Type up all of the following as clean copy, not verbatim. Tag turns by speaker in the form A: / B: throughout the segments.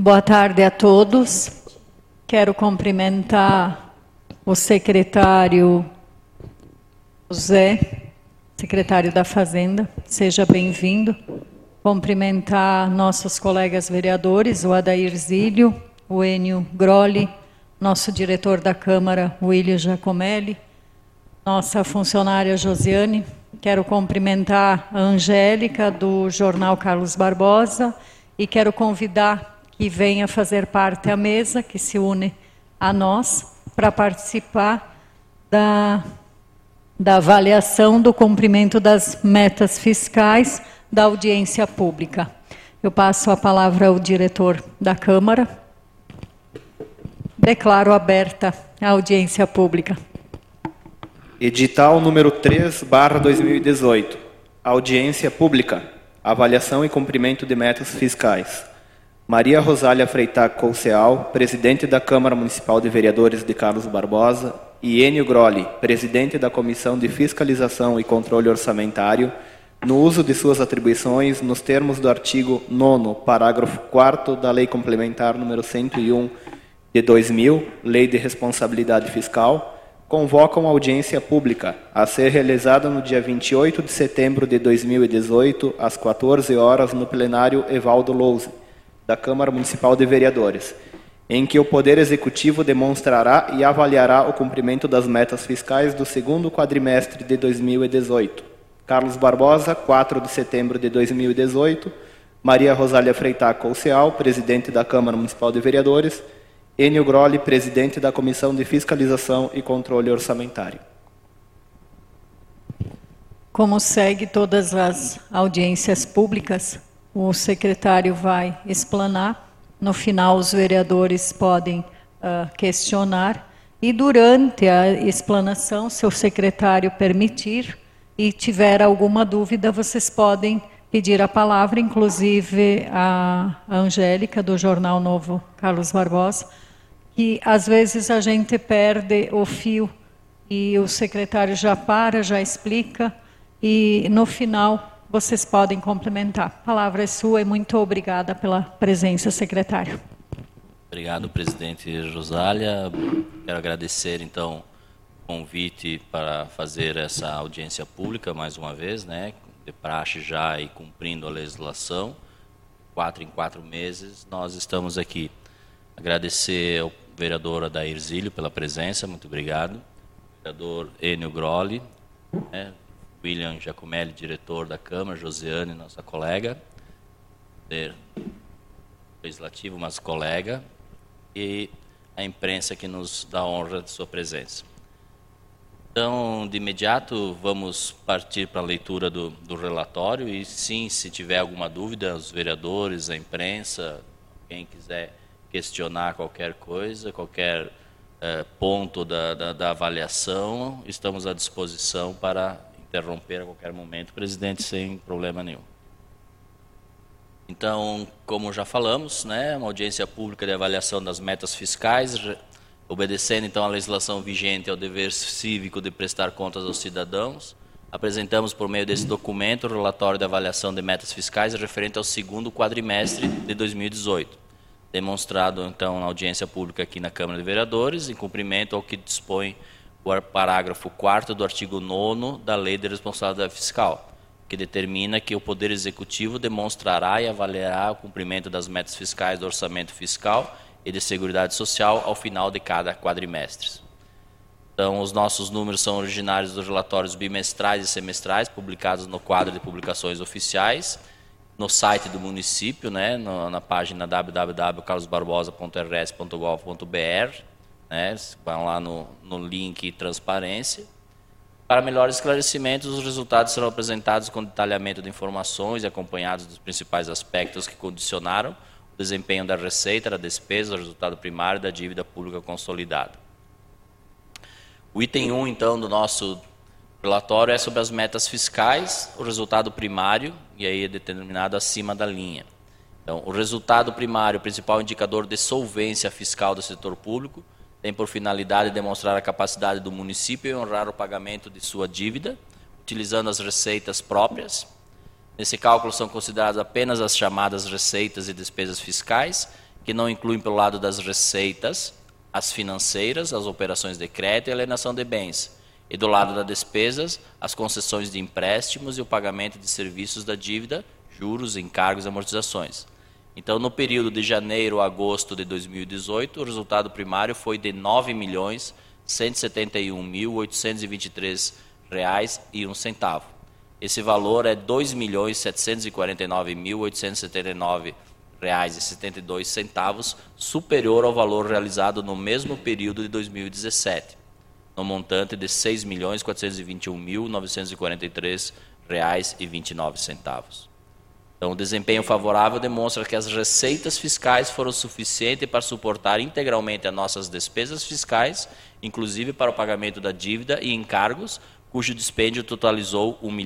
A: Boa tarde a todos. Quero cumprimentar o secretário José, secretário da Fazenda, seja bem-vindo. Cumprimentar nossos colegas vereadores, o Adair Zílio, o Enio Grolli, nosso diretor da Câmara, o William Giacomelli, nossa funcionária Josiane. Quero cumprimentar a Angélica, do Jornal Carlos Barbosa, e quero convidar que venha fazer parte da mesa, que se une a nós, para participar da avaliação do cumprimento das metas fiscais da audiência pública. Eu passo a palavra ao diretor da Câmara. Declaro aberta a audiência pública.
B: Edital número 3/2018. Audiência pública. Avaliação e cumprimento de metas fiscais. Maria Rosália Freitag Couceal, presidente da Câmara Municipal de Vereadores de Carlos Barbosa, e Enio Grolli, presidente da Comissão de Fiscalização e Controle Orçamentário, no uso de suas atribuições nos termos do artigo 9º, parágrafo 4º da Lei Complementar número 101 de 2000, Lei de Responsabilidade Fiscal, convocam audiência pública a ser realizada no dia 28 de setembro de 2018, às 14 horas, no plenário Evaldo Louze, da Câmara Municipal de Vereadores, em que o Poder Executivo demonstrará e avaliará o cumprimento das metas fiscais do segundo quadrimestre de 2018. Carlos Barbosa, 4 de setembro de 2018, Maria Rosália Freitag Couceal, presidente da Câmara Municipal de Vereadores, Enio Grolli, presidente da Comissão de Fiscalização e Controle Orçamentário.
A: Como segue todas as audiências públicas, o secretário vai explanar. No final, os vereadores podem questionar. E durante a explanação, se o secretário permitir e tiver alguma dúvida, vocês podem pedir a palavra, inclusive a Angélica, do Jornal Novo Carlos Barbosa, que às vezes a gente perde o fio e o secretário já para, já explica, e no final vocês podem complementar. A palavra é sua e muito obrigada pela presença, secretário.
C: Obrigado, presidente Rosália. Quero agradecer, então, o convite para fazer essa audiência pública, mais uma vez, né, de praxe já e cumprindo a legislação. 4 em 4 meses, nós estamos aqui. Agradecer ao vereador Adair Zílio pela presença, muito obrigado. Vereador Enio Grolli, né, William Giacomelli, diretor da Câmara, Josiane, nossa colega, legislativo, mas colega, e a imprensa que nos dá a honra de sua presença. Então, de imediato, vamos partir para a leitura do relatório, e sim, se tiver alguma dúvida, os vereadores, a imprensa, quem quiser questionar qualquer coisa, qualquer ponto da avaliação, estamos à disposição para interromper a qualquer momento, presidente, sem problema nenhum. Então, como já falamos, né, uma audiência pública de avaliação das metas fiscais, obedecendo então à legislação vigente, ao dever cívico de prestar contas aos cidadãos, apresentamos por meio desse documento o relatório de avaliação de metas fiscais referente ao segundo quadrimestre de 2018, demonstrado então na audiência pública aqui na Câmara de Vereadores, em cumprimento ao que dispõe o parágrafo 4º do artigo 9º da Lei de Responsabilidade Fiscal, que determina que o Poder Executivo demonstrará e avaliará o cumprimento das metas fiscais do orçamento fiscal e de seguridade social ao final de cada quadrimestre. Então, os nossos números são originários dos relatórios bimestrais e semestrais, publicados no quadro de publicações oficiais, no site do município, né, na página www.carlosbarbosa.rs.gov.br, né, vão lá no link transparência. Para melhores esclarecimentos, os resultados serão apresentados com detalhamento de informações e acompanhados dos principais aspectos que condicionaram o desempenho da receita, da despesa, do resultado primário e da dívida pública consolidada. O item 1, então, do nosso relatório é sobre as metas fiscais, o resultado primário, e aí é determinado acima da linha. Então, o resultado primário, o principal indicador de solvência fiscal do setor público, tem por finalidade demonstrar a capacidade do município em honrar o pagamento de sua dívida, utilizando as receitas próprias. Nesse cálculo são consideradas apenas as chamadas receitas e despesas fiscais, que não incluem pelo lado das receitas as financeiras, as operações de crédito e a alienação de bens. E do lado das despesas, as concessões de empréstimos e o pagamento de serviços da dívida, juros, encargos e amortizações. Então, no período de janeiro a agosto de 2018, o resultado primário foi de R$ 9.171.823,01. Esse valor é R$ 2.749.879,72, superior ao valor realizado no mesmo período de 2017, no montante de R$ 6.421.943,29. Então, o desempenho favorável demonstra que as receitas fiscais foram suficientes para suportar integralmente as nossas despesas fiscais, inclusive para o pagamento da dívida e encargos, cujo dispêndio totalizou R$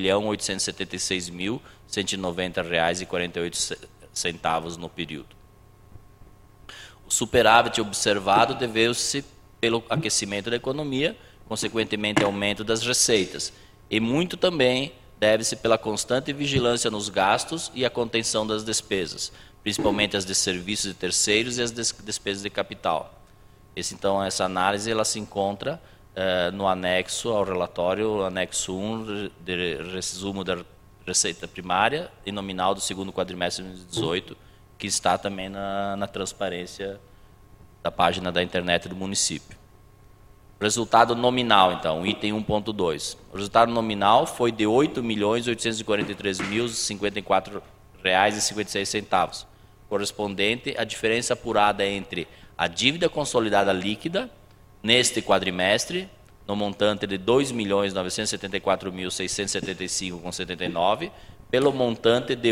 C: 1.876.190,48 no período. O superávit observado deveu-se pelo aquecimento da economia, consequentemente aumento das receitas, e muito também deve-se pela constante vigilância nos gastos e a contenção das despesas, principalmente as de serviços de terceiros e as despesas de capital. Então, essa análise ela se encontra no anexo ao relatório, anexo 1, de resumo da receita primária e nominal do segundo quadrimestre de 2018, que está também na transparência da página da internet do município. Resultado nominal, então, item 1.2. O resultado nominal foi de R$ 8.843.054,56, correspondente à diferença apurada entre a dívida consolidada líquida, neste quadrimestre, no montante de R$ 2.974.675,79, pelo montante de R$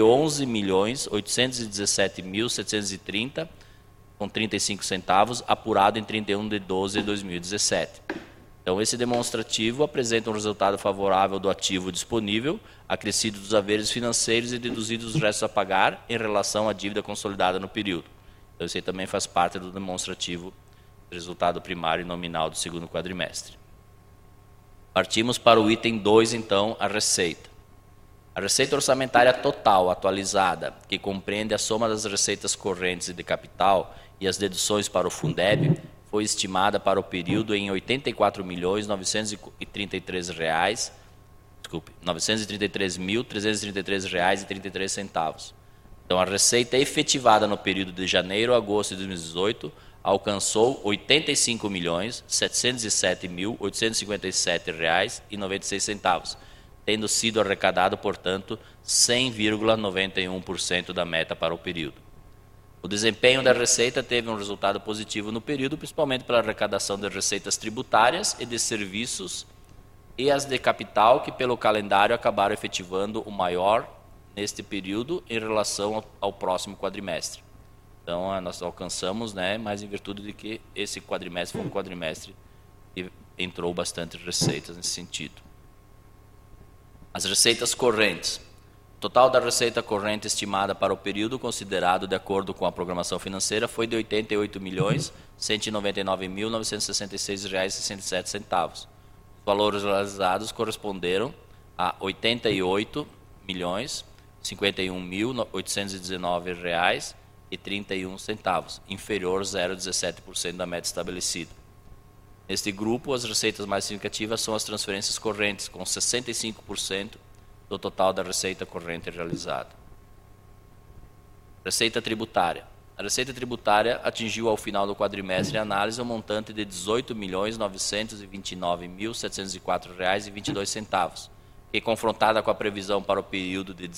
C: 11.817.730,35, apurado em 31 de 12 de 2017. Então, esse demonstrativo apresenta um resultado favorável do ativo disponível, acrescido dos haveres financeiros e deduzidos os restos a pagar em relação à dívida consolidada no período. Então, isso aí também faz parte do demonstrativo do resultado primário e nominal do segundo quadrimestre. Partimos para o item 2, então, a receita. A receita orçamentária total atualizada, que compreende a soma das receitas correntes e de capital e as deduções para o Fundeb, foi estimada para o período em R$ 933.333,33. Então, a receita efetivada no período de janeiro a agosto de 2018 alcançou R$ 85.707.857,96, tendo sido arrecadado, portanto, 100,91% da meta para o período. O desempenho da receita teve um resultado positivo no período, principalmente pela arrecadação de receitas tributárias e de serviços e as de capital, que pelo calendário acabaram efetivando o maior neste período em relação ao próximo quadrimestre. Então, nós alcançamos, mas em virtude de que esse quadrimestre foi um quadrimestre que entrou bastante receitas nesse sentido. As receitas correntes. O total da receita corrente estimada para o período considerado de acordo com a programação financeira foi de R$ 88.199.966,67. Os valores realizados corresponderam a R$ 88.051.819,31, inferior 0,17% da meta estabelecida. Neste grupo, as receitas mais significativas são as transferências correntes, com 65% do total da receita corrente realizada. Receita tributária. A receita tributária atingiu ao final do quadrimestre de análise um montante de R$ 18.929.704,22, que, confrontada com a previsão para o período de R$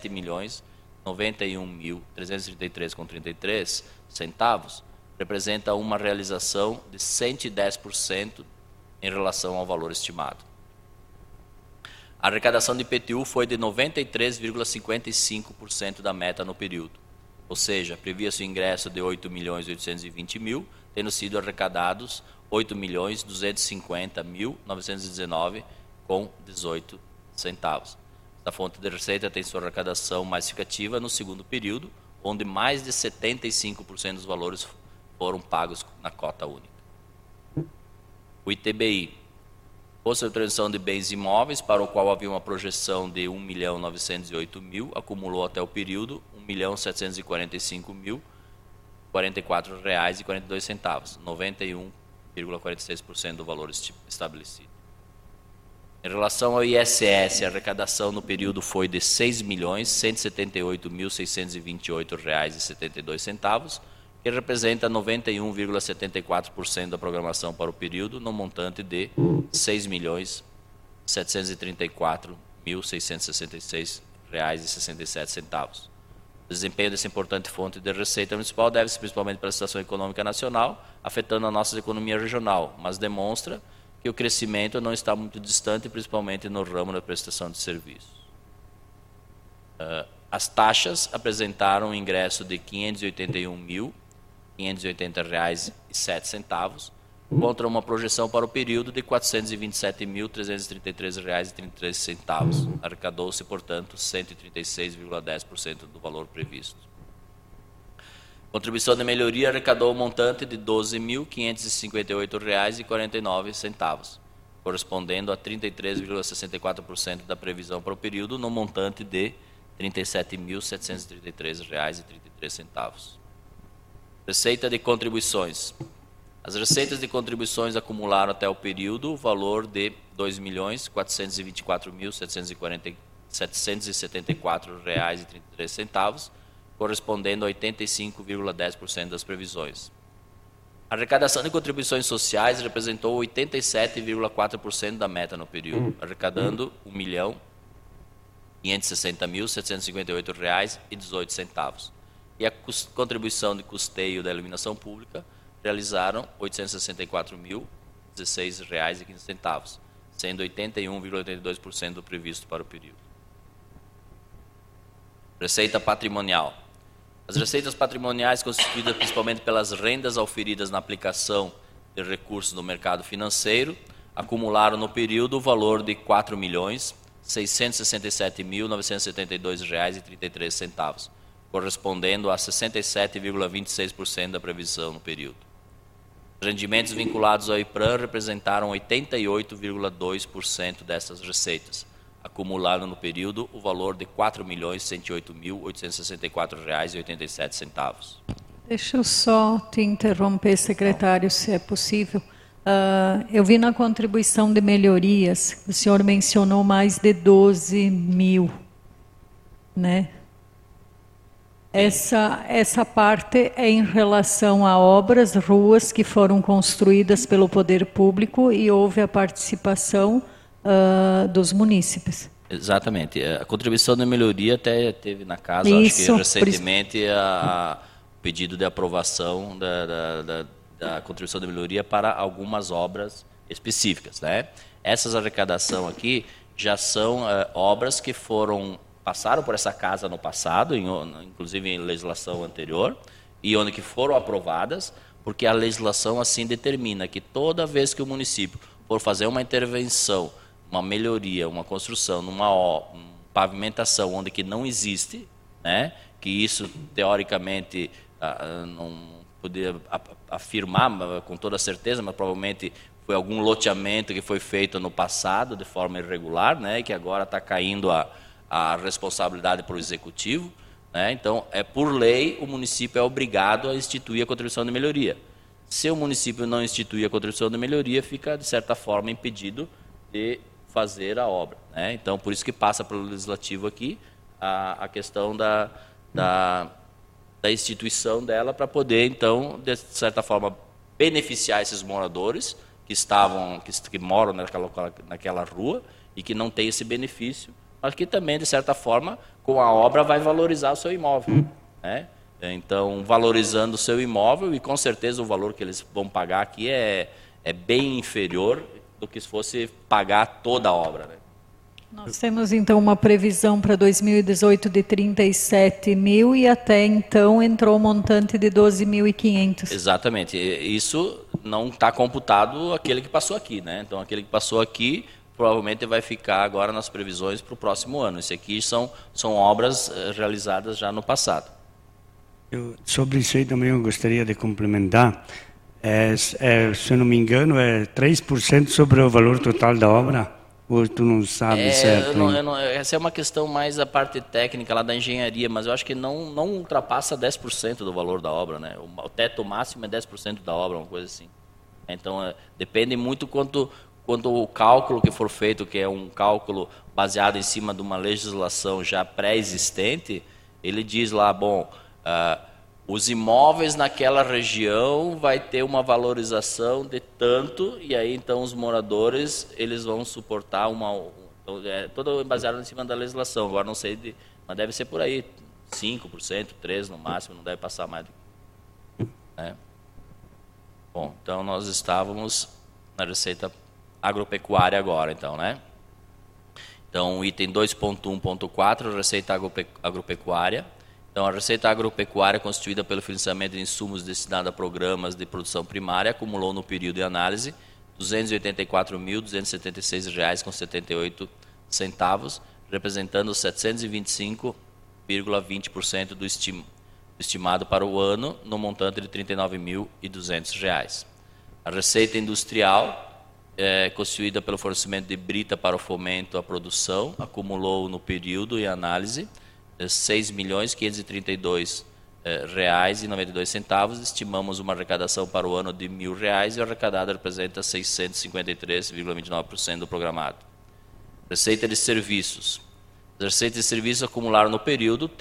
C: 17.091.333,33, representa uma realização de 110% em relação ao valor estimado. A arrecadação de IPTU foi de 93,55% da meta no período, ou seja, previa-se o ingresso de R$ 8.820.000, tendo sido arrecadados R$ 8.250.919,18. Esta fonte de receita tem sua arrecadação mais significativa no segundo período, onde mais de 75% dos valores foram pagos na cota única. O ITBI. Imposto de Transmissão de Bens Imóveis, para o qual havia uma projeção de R$ 1.908.000, acumulou até o período R$ 1.745.000, R$ 44,42, 91,46% do valor estabelecido. Em relação ao ISS, a arrecadação no período foi de R$ 6.178.628,72, que representa 91,74% da programação para o período, no montante de R$ 6.734.666,67. O desempenho dessa importante fonte de receita municipal deve-se principalmente para a situação econômica nacional, afetando a nossa economia regional, mas demonstra que o crescimento não está muito distante, principalmente no ramo da prestação de serviços. As taxas apresentaram um ingresso de R$ 581.580,07, contra uma projeção para o período de R$ 427.333,33. Arrecadou-se, portanto, 136,10% do valor previsto. Contribuição de melhoria arrecadou um montante de R$ 12.558,49, correspondendo a 33,64% da previsão para o período, no montante de R$ 37.733,33. Receita de contribuições. As receitas de contribuições acumularam até o período o valor de R$ 2.424.774,33, correspondendo a 85,10% das previsões. A arrecadação de contribuições sociais representou 87,4% da meta no período, arrecadando R$ 1.560.758,18. E a contribuição de custeio da iluminação pública realizaram R$ 864.016,15, sendo 81,82% do previsto para o período. Receita patrimonial. As receitas patrimoniais, constituídas principalmente pelas rendas auferidas na aplicação de recursos no mercado financeiro, acumularam no período o valor de R$ 4.667.972,33, correspondendo a 67,26% da previsão no período. Os rendimentos vinculados ao IPRAM representaram 88,2% dessas receitas, acumulando no período o valor de R$ 4.108.864,87.
A: Deixa eu só te interromper, secretário, se é possível. Eu vi na contribuição de melhorias, o senhor mencionou mais de 12 mil, né? Essa parte é em relação a obras, ruas que foram construídas pelo poder público e houve a participação dos munícipes.
C: Exatamente. A contribuição de melhoria até teve na casa,
A: Isso,
C: acho que recentemente, o pedido de aprovação da contribuição de melhoria para algumas obras específicas, né? Essas arrecadação aqui já são obras que passaram por essa casa no passado, inclusive em legislação anterior, e onde que foram aprovadas, porque a legislação assim determina que toda vez que o município for fazer uma intervenção, uma melhoria, uma construção, numa pavimentação onde que não existe, né, que isso teoricamente não poderia afirmar com toda certeza, mas provavelmente foi algum loteamento que foi feito no passado de forma irregular, né, e que agora está caindo a responsabilidade para o executivo, né? Então, por lei, o município é obrigado a instituir a contribuição de melhoria. Se o município não instituir a contribuição de melhoria, fica, de certa forma, impedido de fazer a obra, né? Então, por isso que passa pelo legislativo aqui a questão da instituição dela, para poder, então, de certa forma, beneficiar esses moradores que moram naquela rua e que não têm esse benefício, mas que também, de certa forma, com a obra vai valorizar o seu imóvel, né? Então, valorizando o seu imóvel, e com certeza o valor que eles vão pagar aqui é bem inferior do que se fosse pagar toda a obra, né?
A: Nós temos, então, uma previsão para 2018 de 37 mil e até então entrou um montante de 12.500.
C: Exatamente. Isso não está computado aquele que passou aqui, né? Então, aquele que passou aqui provavelmente vai ficar agora nas previsões para o próximo ano. Isso aqui são obras realizadas já no passado.
D: Sobre isso aí também eu gostaria de complementar. Se eu não me engano, é 3% sobre o valor total da obra. Ou tu não sabe certo?
C: Essa é uma questão mais a parte técnica lá da engenharia, mas eu acho que não ultrapassa 10% do valor da obra, né? O teto máximo é 10% da obra, uma coisa assim. Então, depende muito quanto o cálculo que for feito, que é um cálculo baseado em cima de uma legislação já pré-existente, ele diz lá, bom, os imóveis naquela região vai ter uma valorização de tanto, e aí então os moradores eles vão suportar todo baseado em cima da legislação. Agora não sei, mas deve ser por aí, 5%, 3% no máximo, não deve passar mais. Né? Bom, então nós estávamos na receita agropecuária agora, então, né? Então, item 2.1.4, receita agropecuária. Então, a receita agropecuária, constituída pelo financiamento de insumos destinados a programas de produção primária, acumulou no período de análise R$ 284.276,78, representando 725,20% do estimado para o ano, no montante de R$ 39.200. A receita industrial, constituída pelo fornecimento de brita para o fomento à produção, acumulou no período em análise R$ 6.532,92. Estimamos uma arrecadação para o ano de R$ 1.000 e o arrecadado representa 653,29% do programado. Receita de serviços. As receitas de serviços acumularam no período R$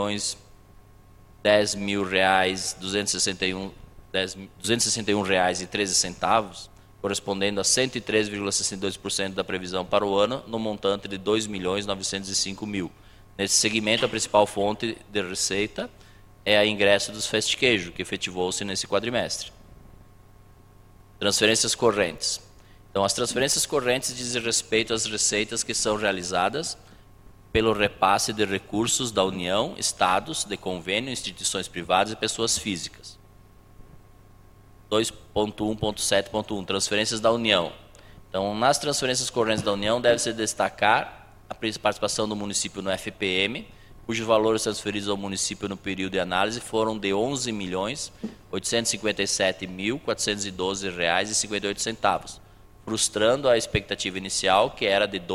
C: 3.010.261,13, correspondendo a 103,62% da previsão para o ano, no montante de R$ 2.905.000. Nesse segmento, a principal fonte de receita é a ingresso dos fast queijo, que efetivou-se nesse quadrimestre. Transferências correntes. Então, as transferências correntes dizem respeito às receitas que são realizadas pelo repasse de recursos da União, estados, de convênio, instituições privadas e pessoas físicas. 2.1.7.1, transferências da União. Então, nas transferências correntes da União, deve-se destacar a participação do município no FPM, cujos valores transferidos ao município no período de análise foram de R$ 11.857.412,58, frustrando a expectativa inicial, que era de R$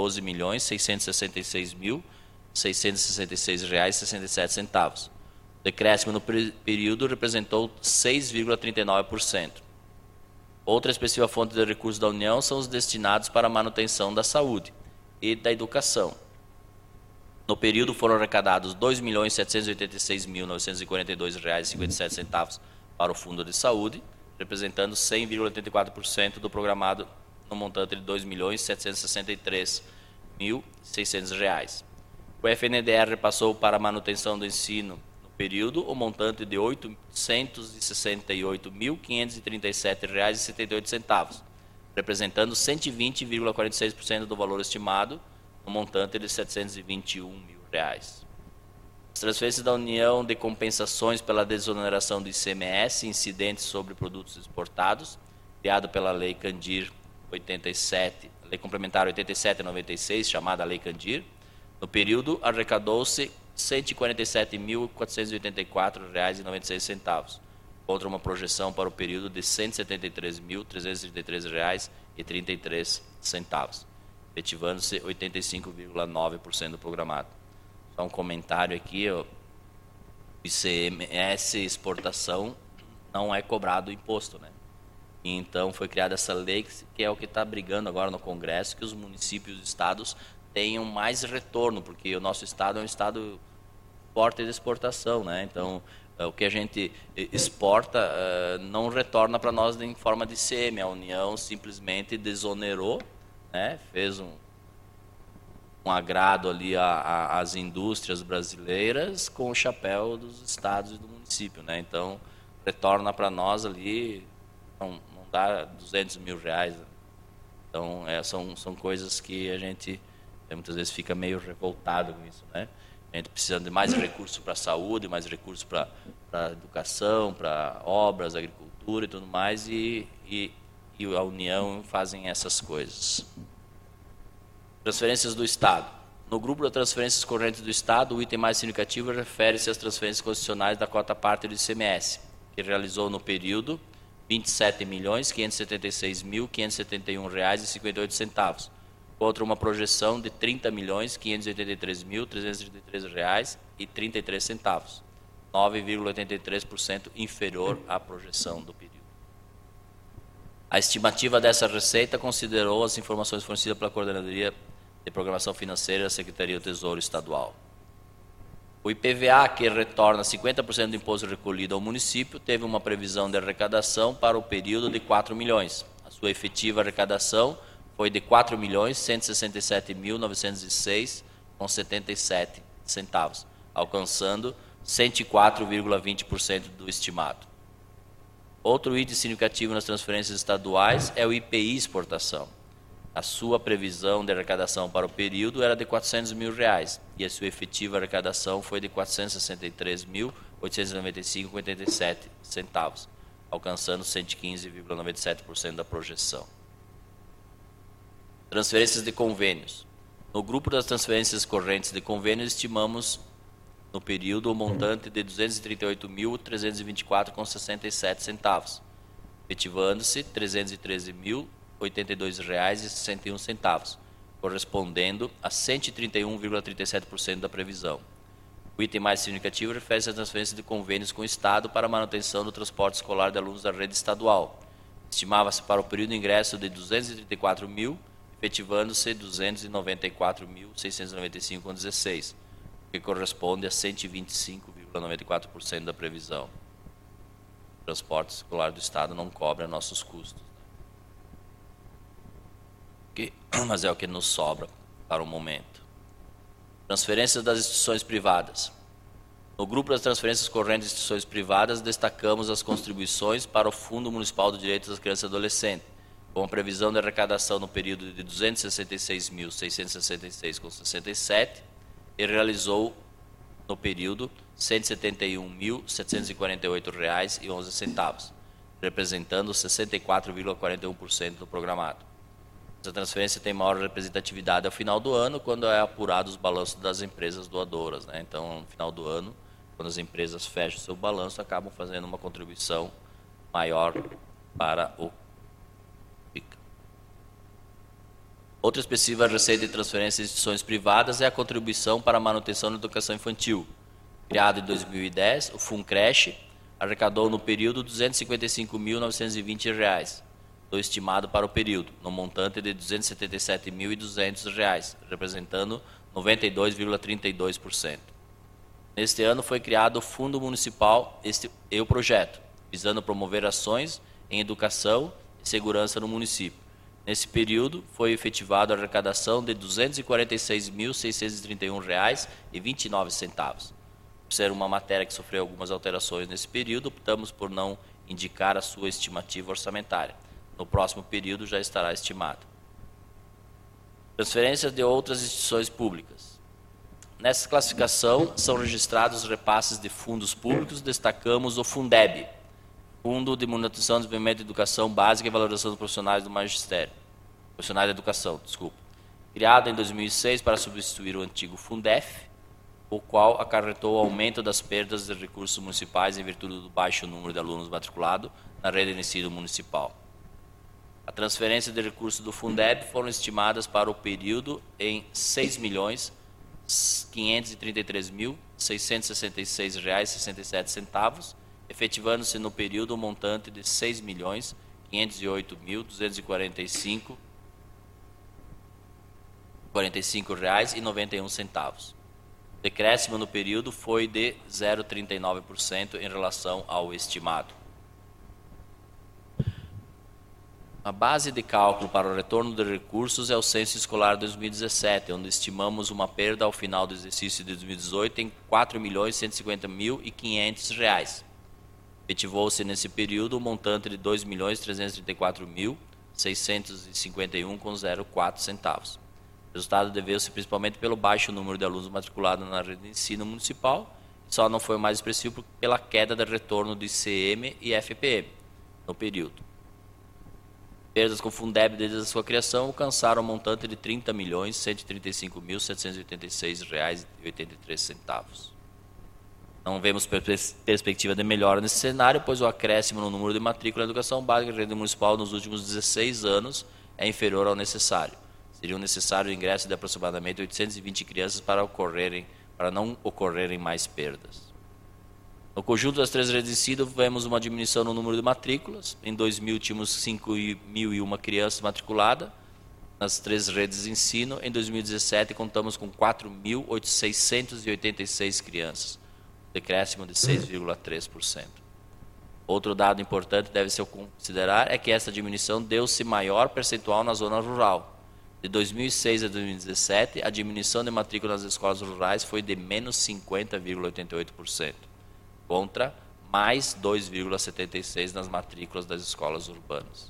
C: 12.666.666,67. O decréscimo no período representou 6,39%. Outra expressiva fonte de recursos da União são os destinados para a manutenção da saúde e da educação. No período foram arrecadados R$ 2.786.942,57 para o Fundo de Saúde, representando 100,84% do programado no montante de R$ 2.763.600. O FNDR passou para a manutenção do ensino no período o montante de R$ 868.537,78, representando 120,46% do valor estimado, no montante de R$ 721.000. As transferências da União de compensações pela desoneração do ICMS incidentes sobre produtos exportados, criado pela Lei Candir 87, Lei Complementar 87/96, chamada Lei Candir, no período arrecadou-se R$ 147.484,96, contra uma projeção para o período de R$ 173.333,33, efetivando-se 85,9% do programado. Só um comentário aqui, o ICMS exportação não é cobrado imposto, né? E então foi criada essa lei que é o que está brigando agora no Congresso, que os municípios e estados tenham mais retorno, porque o nosso estado é um estado forte de exportação, né? Então, o que a gente exporta não retorna para nós em forma de ICM. A União simplesmente desonerou, né? Fez um agrado ali às indústrias brasileiras com o chapéu dos estados e do município, né? Então, retorna para nós ali, não dá R$200 mil. Então, são coisas que a gente muitas vezes fica meio revoltado com isso, né? A gente precisa de mais recursos para a saúde, mais recursos para a educação, para obras, agricultura e tudo mais, e a União fazem essas coisas. Transferências do Estado. No grupo de transferências correntes do Estado, o item mais significativo refere-se às transferências constitucionais da cota parte do ICMS, que realizou no período R$ 27.576.571,58, contra uma projeção de R$ 30.583.333,33, 9,83% inferior à projeção do período. A estimativa dessa receita considerou as informações fornecidas pela Coordenadoria de Programação Financeira da Secretaria do Tesouro Estadual. O IPVA, que retorna 50% do imposto recolhido ao município, teve uma previsão de arrecadação para o período de 4 milhões. A sua efetiva arrecadação foi de R$ 4.167.906,77, alcançando 104,20% do estimado. Outro item significativo nas transferências estaduais é o IPI exportação. A sua previsão de arrecadação para o período era de R$ 400 mil e a sua efetiva arrecadação foi de R$ 463.895,87, alcançando 115,97% da projeção. Transferências de convênios. No grupo das transferências correntes de convênios, estimamos no período o montante de R$ 238.324,67, efetivando-se R$ 313.082,61, correspondendo a 131,37% da previsão. O item mais significativo refere-se às transferências de convênios com o Estado para a manutenção do transporte escolar de alunos da rede estadual. Estimava-se para o período de ingresso de R$ 234 mil, efetivando-se R$ 294.695,16, que corresponde a 125,94% da previsão. O transporte escolar do Estado não cobra nossos custos, mas é o que nos sobra para o momento. Transferências das instituições privadas. No grupo das transferências correntes de instituições privadas, destacamos as contribuições para o Fundo Municipal do Direito das Crianças e Adolescentes, com a previsão de arrecadação no período de R$ 266.666,67 e realizou no período R$ 171.748,11, representando 64,41% do programado. Essa transferência tem maior representatividade ao final do ano, quando é apurado os balanços das empresas doadoras, né? Então, no final do ano, quando as empresas fecham o seu balanço, acabam fazendo uma contribuição maior para o PICA. Outra expressiva receita de transferência de instituições privadas é a contribuição para a manutenção da educação infantil. Criado em 2010, o FUNCreche arrecadou no período R$ 255.920, do estimado para o período, no montante de R$ 277.200, representando 92,32%. Neste ano foi criado o Fundo Municipal e o projeto, visando promover ações em educação e segurança no município. Nesse período, foi efetivada a arrecadação de R$ 246.631,29. Por ser uma matéria que sofreu algumas alterações nesse período, optamos por não indicar a sua estimativa orçamentária. No próximo período já estará estimada. Transferências de outras instituições públicas. Nessa classificação são registrados repasses de fundos públicos, destacamos o Fundeb, Fundo de Manutenção, Desenvolvimento e Educação Básica e Valorização dos Profissionais do Magistério, Profissionais da Educação, criado em 2006 para substituir o antigo Fundef, o qual acarretou o aumento das perdas de recursos municipais em virtude do baixo número de alunos matriculados na rede de ensino municipal. A transferência de recursos do Fundeb foram estimadas para o período em R$ 6.533.666,67, efetivando-se no período o montante de R$ 6.508.245,91. O decréscimo no período foi de 0,39% em relação ao estimado. A base de cálculo para o retorno de recursos é o Censo Escolar 2017, onde estimamos uma perda ao final do exercício de 2018 em R$ 4.150.500. Efetivou-se nesse período o montante de R$ 2.334.651,04. O resultado deveu-se principalmente pelo baixo número de alunos matriculados na rede de ensino municipal, e só não foi mais expressivo pela queda de retorno do ICM e FPM no período. Perdas com Fundeb desde a sua criação alcançaram o montante de R$ 30.135.786,83. Não vemos perspectiva de melhora nesse cenário, pois o acréscimo no número de matrícula na educação básica da rede municipal nos últimos 16 anos é inferior ao necessário, Seria necessário o ingresso de aproximadamente 820 crianças para não ocorrerem mais perdas. No conjunto das 3 redes de ensino, vemos uma diminuição no número de matrículas. Em 2000, tínhamos 5.001 crianças matriculadas nas 3 redes de ensino. Em 2017, contamos com 4.686 crianças, decréscimo de 6,3%. Outro dado importante deve ser considerar é que essa diminuição deu-se maior percentual na zona rural. De 2006 a 2017, a diminuição de matrícula nas escolas rurais foi de menos 50,88%. contra mais 2,76% nas matrículas das escolas urbanas.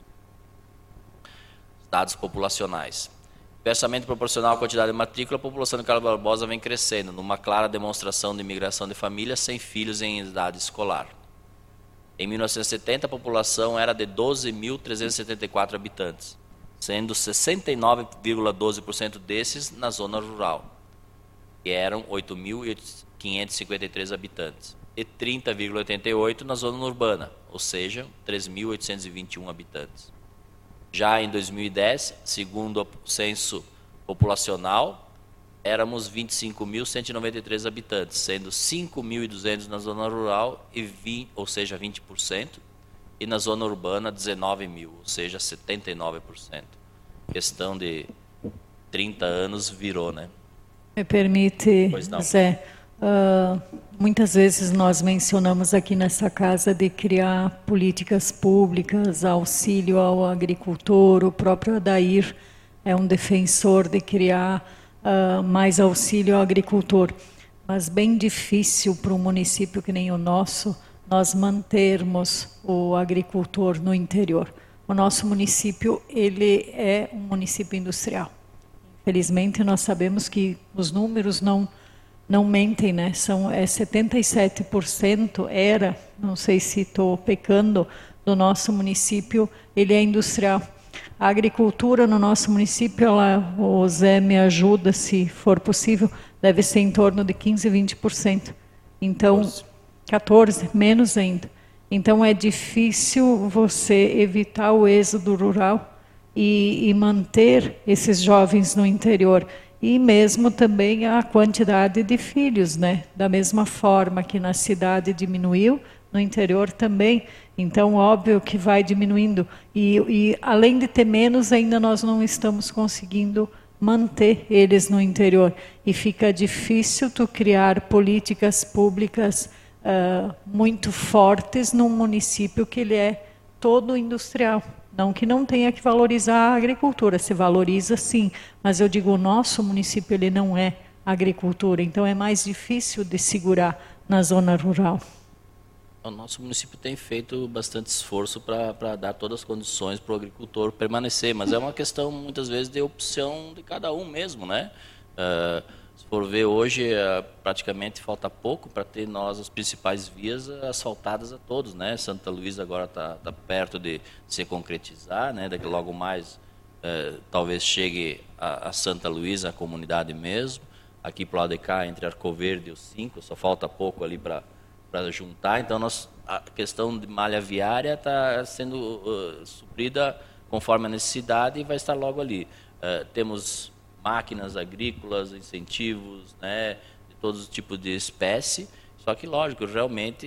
C: Dados populacionais. Inversamente proporcional à quantidade de matrícula, a população de Carlos Barbosa vem crescendo, numa clara demonstração de imigração de famílias sem filhos em idade escolar. Em 1970, a população era de 12.374 habitantes, sendo 69,12% desses na zona rural, que eram 8.553 habitantes. E 30,88% na zona urbana, ou seja, 3.821 habitantes. Já em 2010, segundo o censo populacional, éramos 25.193 habitantes, sendo 5.200 na zona rural, ou seja, 20%, e na zona urbana 19.000, ou seja, 79%. Questão de 30 anos virou, né?
A: Me permite, Zé, muitas vezes nós mencionamos aqui nessa casa de criar políticas públicas, auxílio ao agricultor. O próprio Adair é um defensor de criar mais auxílio ao agricultor. Mas bem difícil para um município que nem o nosso, nós mantermos o agricultor no interior. O nosso município, ele é um município industrial. Infelizmente, nós sabemos que os números não mentem, né? 77% não sei se estou pecando, do nosso município, ele é industrial. A agricultura no nosso município, o Zé me ajuda, se for possível, deve ser em torno de 15%, 20%. Então, 14%, menos ainda. Então, é difícil você evitar o êxodo rural e manter esses jovens no interior. E mesmo também a quantidade de filhos, né? Da mesma forma que na cidade diminuiu, no interior também. Então, óbvio que vai diminuindo. E além de ter menos, ainda nós não estamos conseguindo manter eles no interior. E fica difícil tu criar políticas públicas muito fortes num município que ele é todo industrial. Não que não tenha que valorizar a agricultura, se valoriza sim, mas eu digo, o nosso município ele não é agricultura, então é mais difícil de segurar na zona rural.
C: O nosso município tem feito bastante esforço para dar todas as condições para o agricultor permanecer, mas é uma questão muitas vezes de opção de cada um mesmo, né? Se for ver hoje, praticamente falta pouco para ter nós as principais vias asfaltadas a todos, né? Santa Luísa agora está perto de se concretizar, né? Daqui logo mais talvez chegue a Santa Luísa, a comunidade mesmo. Aqui para o lado de cá, entre Arcoverde e o 5, só falta pouco ali para juntar. Então, a questão de malha viária está sendo suprida conforme a necessidade e vai estar logo ali. Temos máquinas agrícolas, incentivos, né, de todos os tipos de espécie. Só que, lógico, realmente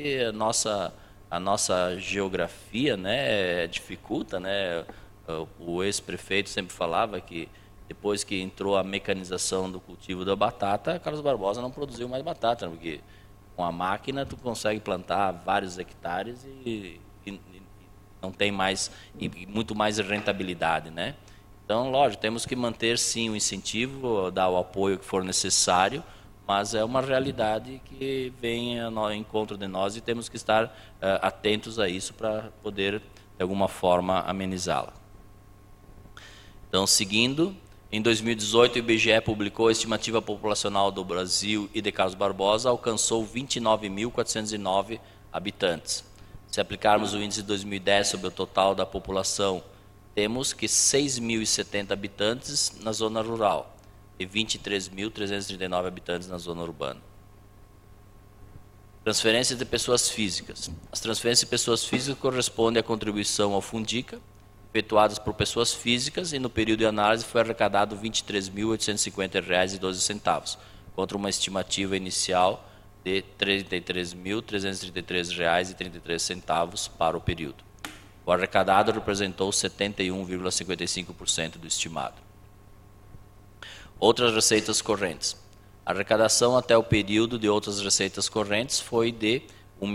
C: a nossa geografia, né, dificulta, né? O ex-prefeito sempre falava que depois que entrou a mecanização do cultivo da batata, Carlos Barbosa não produziu mais batata, porque com a máquina tu consegue plantar vários hectares e não tem mais, e muito mais rentabilidade, né? Então, lógico, temos que manter sim o incentivo, dar o apoio que for necessário, mas é uma realidade que vem ao encontro de nós e temos que estar atentos a isso para poder, de alguma forma, amenizá-la. Então, seguindo, em 2018, o IBGE publicou a estimativa populacional do Brasil e de Carlos Barbosa alcançou 29.409 habitantes. Se aplicarmos o índice de 2010 sobre o total da população, temos que 6.070 habitantes na zona rural e 23.339 habitantes na zona urbana. Transferências de pessoas físicas. As transferências de pessoas físicas correspondem à contribuição ao Fundica, efetuadas por pessoas físicas e no período de análise foi arrecadado R$ 23.850,12, contra uma estimativa inicial de R$ 33.333,33 para o período. O arrecadado representou 71,55% do estimado. Outras receitas correntes. A arrecadação até o período de outras receitas correntes foi de R$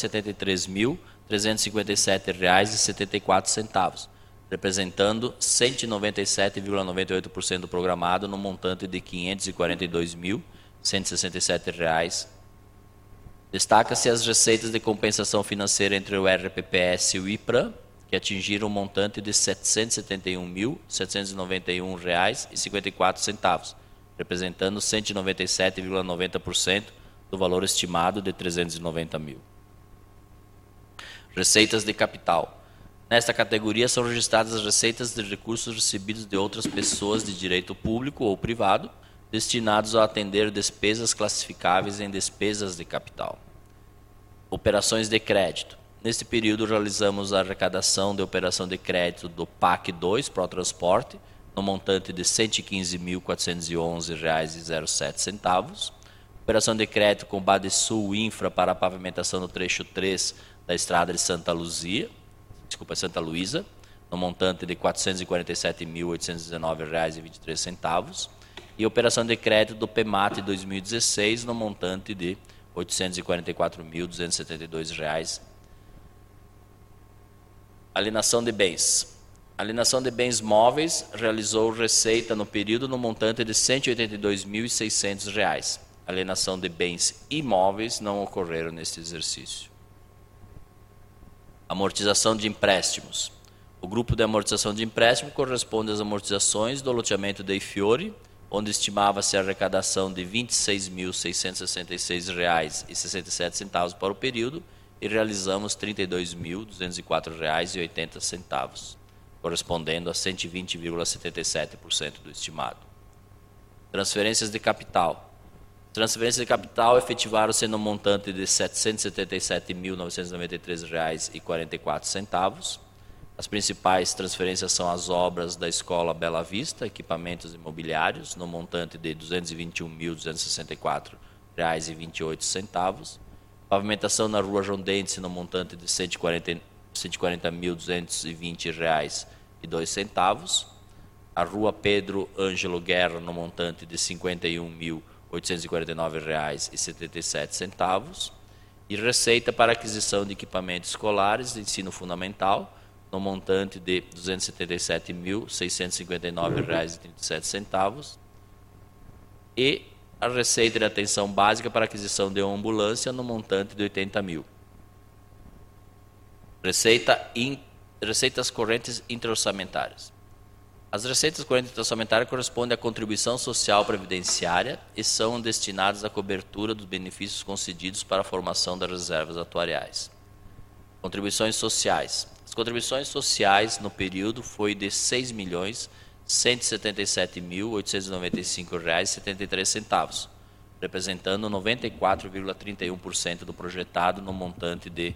C: 1.073.357,74, representando 197,98% do programado no montante de R$ 542.167. Destaca-se as receitas de compensação financeira entre o RPPS e o IPRAM, que atingiram um montante de R$ 771.791,54, representando 197,90% do valor estimado de R$ 390 mil. Receitas de capital. Nesta categoria são registradas as receitas de recursos recebidos de outras pessoas de direito público ou privado, destinados a atender despesas classificáveis em despesas de capital. Operações de crédito. Neste período, realizamos a arrecadação de operação de crédito do PAC 2 Protransporte, no montante de R$ 115.411,07. Operação de crédito com Badesul Infra para a pavimentação do trecho 3 da estrada de Santa Luísa, no montante de R$ 447.819,23. E operação de crédito do PEMAT 2016, no montante de R$ 844.272. Alienação de bens. A alienação de bens móveis realizou receita no período no montante de R$ 182.600. A alienação de bens imóveis não ocorreram neste exercício. Amortização de empréstimos. O grupo de amortização de empréstimo corresponde às amortizações do loteamento Dei Fiore, onde estimava-se a arrecadação de R$ 26.666,67 para o período e realizamos R$ 32.204,80, correspondendo a 120,77% do estimado. Transferências de capital. Transferências de capital efetivaram-se no montante de R$ 777.993,44. As principais transferências são as obras da Escola Bela Vista, equipamentos imobiliários, no montante de R$ 221.264,28. Pavimentação na Rua João Dentes, no montante de R$ 140.220,02. A Rua Pedro Ângelo Guerra, no montante de R$ 51.849,77. E receita para aquisição de equipamentos escolares de ensino fundamental, no montante de R$ 277.659,37. E a receita de atenção básica para aquisição de uma ambulância, no montante de R$ 80 mil. Receitas correntes interorçamentárias. As receitas correntes interorçamentárias correspondem à contribuição social previdenciária e são destinadas à cobertura dos benefícios concedidos para a formação das reservas atuariais. Contribuições sociais. As contribuições sociais no período foi de R$ 6.177.895,73, representando 94,31% do projetado no montante de R$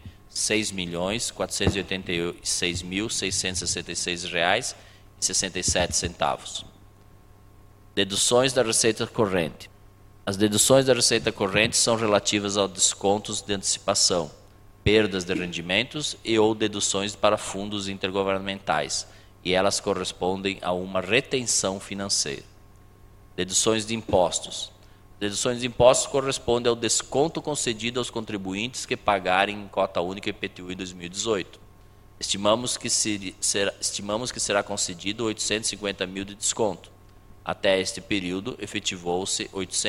C: 6.486.666,67. Deduções da receita corrente. As deduções da receita corrente são relativas aos descontos de antecipação, perdas de rendimentos e ou deduções para fundos intergovernamentais, e elas correspondem a uma retenção financeira. Deduções de impostos. Deduções de impostos correspondem ao desconto concedido aos contribuintes que pagarem em cota única IPTU em 2018. Estimamos que será concedido 850 mil de desconto. Até este período, efetivou-se R$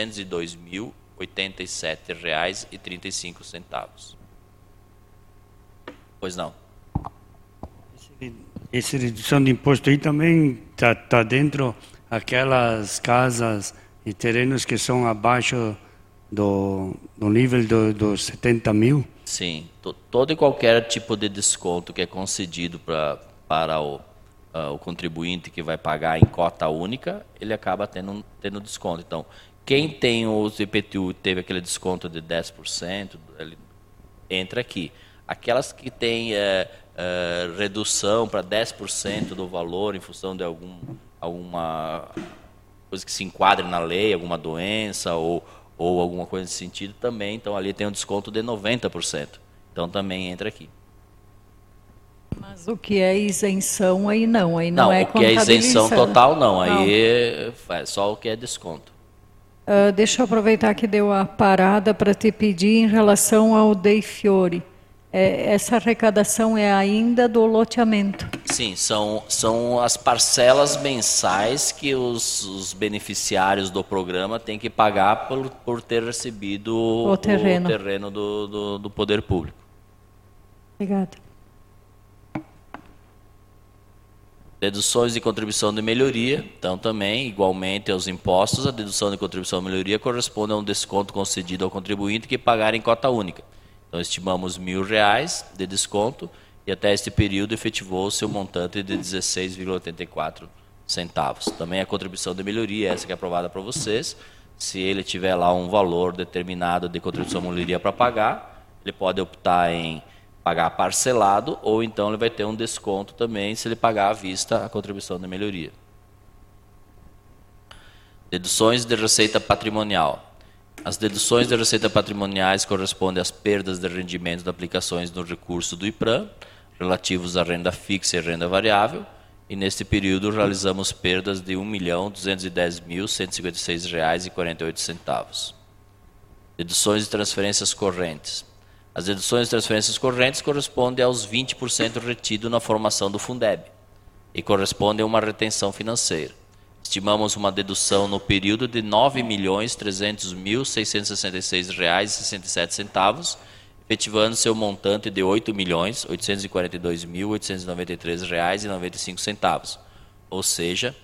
C: 802.087,35. Pois não.
D: Essa redução de imposto aí também está dentro aquelas casas e terrenos que são abaixo do nível dos 70 mil?
C: Sim, todo e qualquer tipo de desconto que é concedido para o contribuinte que vai pagar em cota única, ele acaba tendo desconto. Então, quem tem o IPTU teve aquele desconto de 10%, ele entra aqui. Aquelas que têm redução para 10% do valor em função de alguma coisa que se enquadre na lei, alguma doença ou alguma coisa nesse sentido também, então ali tem um desconto de 90%. Então também entra aqui.
A: Mas o que é isenção aí não é
C: o que é isenção total não, aí
A: não.
C: é só o que é desconto.
A: Deixa eu aproveitar que deu a parada para te pedir em relação ao Dei Fiore. Essa arrecadação é ainda do loteamento?
C: Sim, são as parcelas mensais que os beneficiários do programa têm que pagar por ter recebido o terreno do poder público.
A: Obrigada.
C: Deduções de contribuição de melhoria, então também, igualmente aos impostos, a dedução de contribuição de melhoria corresponde a um desconto concedido ao contribuinte que pagar em cota única. Então, estimamos R$1.000 de desconto e até este período efetivou-se o montante de 16,84 centavos. Também a contribuição de melhoria, essa que é aprovada para vocês, se ele tiver lá um valor determinado de contribuição de melhoria para pagar, ele pode optar em pagar parcelado ou então ele vai ter um desconto também se ele pagar à vista a contribuição de melhoria. Deduções de receita patrimonial. As deduções de receita patrimoniais correspondem às perdas de rendimento de aplicações no recurso do IPRAM, relativos à renda fixa e renda variável, e neste período realizamos perdas de R$ 1.210.156,48. Deduções de transferências correntes. As deduções de transferências correntes correspondem aos 20% retido na formação do Fundeb e correspondem a uma retenção financeira. Estimamos uma dedução no período de R$ 9.300.666,67, efetivando seu montante de R$ 8.842.893,95, ou seja,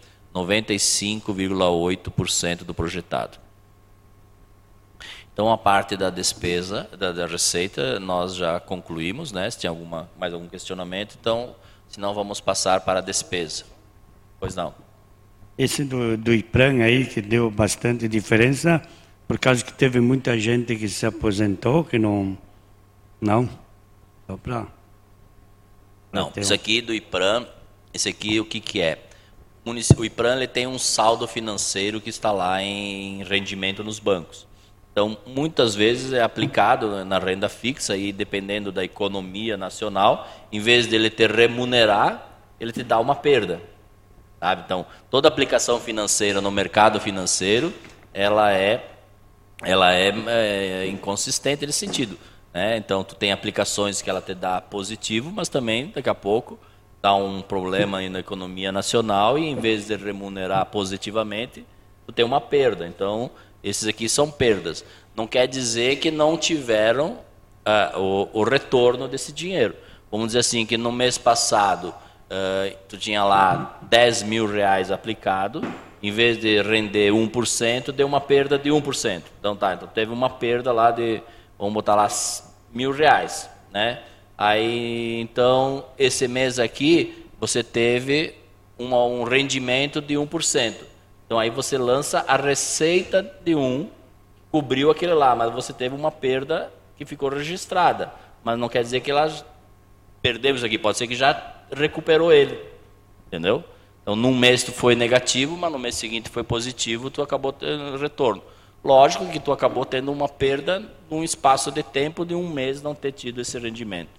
C: 95,8% do projetado. Então, a parte da despesa, da receita, nós já concluímos, né? Se tem mais algum questionamento, então, se não, vamos passar para a despesa. Pois não.
D: Esse do IPRAM aí, que deu bastante diferença, por causa que teve muita gente que se aposentou, que não... Não? Só para...
C: Não, isso aqui do IPRAM, esse aqui o que é? O IPRAM ele tem um saldo financeiro que está lá em rendimento nos bancos. Então, muitas vezes é aplicado na renda fixa e dependendo da economia nacional, em vez dele te remunerar, ele te dá uma perda. Sabe? Então, toda aplicação financeira no mercado financeiro, ela é inconsistente nesse sentido. Né? Então, tu tem aplicações que ela te dá positivo, mas também, daqui a pouco, dá um problema aí na economia nacional e, em vez de remunerar positivamente, tu tem uma perda. Então, esses aqui são perdas. Não quer dizer que não tiveram o retorno desse dinheiro. Vamos dizer assim, que no mês passado, tu tinha lá R$10.000 aplicado, em vez de render 1%, deu uma perda de 1%. Então teve uma perda lá de, vamos botar lá, R$1.000, né? Aí, então, esse mês aqui, você teve um rendimento de 1%. Então, aí você lança a receita de 1, cobriu aquele lá, mas você teve uma perda que ficou registrada. Mas não quer dizer que ela perdemos aqui, pode ser que já recuperou ele, entendeu? Então, num mês tu foi negativo, mas no mês seguinte foi positivo, tu acabou tendo retorno. Lógico que tu acabou tendo uma perda num espaço de tempo de um mês não ter tido esse rendimento.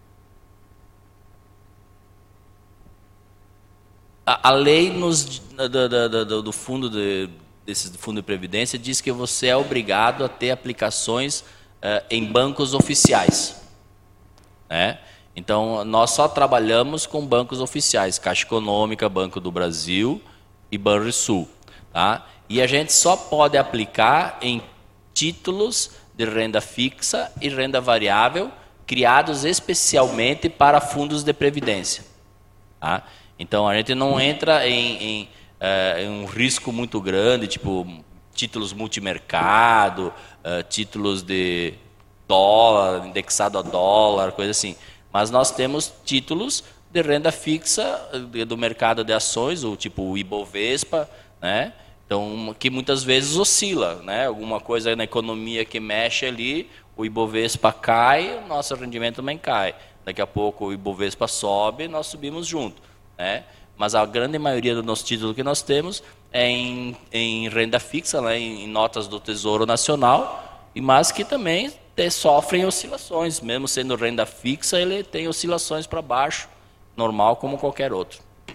C: A lei do fundo desse fundo de previdência diz que você é obrigado a ter aplicações em bancos oficiais, né? Então, nós só trabalhamos com bancos oficiais, Caixa Econômica, Banco do Brasil e Banrisul. Tá? E a gente só pode aplicar em títulos de renda fixa e renda variável criados especialmente para fundos de previdência. Tá? Então, a gente não entra em um risco muito grande, tipo títulos multimercado, títulos de dólar, indexado a dólar, coisa assim. Mas nós temos títulos de renda fixa do mercado de ações, o tipo o Ibovespa, né? Então, que muitas vezes oscila, né? Alguma coisa na economia que mexe ali, o Ibovespa cai, o nosso rendimento também cai. Daqui a pouco o Ibovespa sobe, nós subimos junto, né? Mas a grande maioria do nosso título que nós temos é em renda fixa, né? Em notas do Tesouro Nacional, mas que também sofrem oscilações. Mesmo sendo renda fixa, ele tem oscilações para baixo, normal como qualquer outro.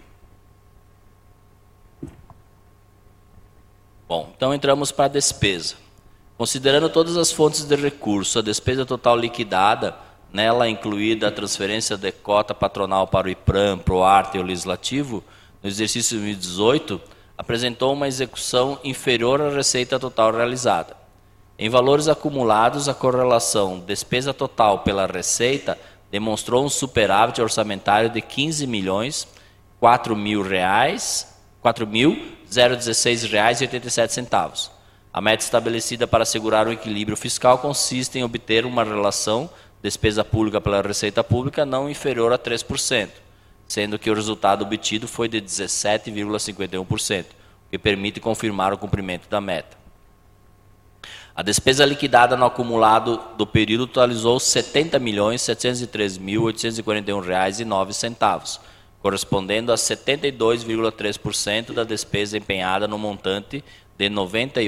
C: Bom, então entramos para a despesa. Considerando todas as fontes de recurso, a despesa total liquidada, nela incluída a transferência de cota patronal para o IPRAM, PROARTE e o Legislativo, no exercício 2018, apresentou uma execução inferior à receita total realizada. Em valores acumulados, a correlação despesa total pela receita demonstrou um superávit orçamentário de R$ 15.004.016,87. A meta estabelecida para assegurar o equilíbrio fiscal consiste em obter uma relação despesa pública pela receita pública não inferior a 3%, sendo que o resultado obtido foi de 17,51%, o que permite confirmar o cumprimento da meta. A despesa liquidada no acumulado do período totalizou R$ 70.703.841,09, correspondendo a 72,3% da despesa empenhada no montante de R$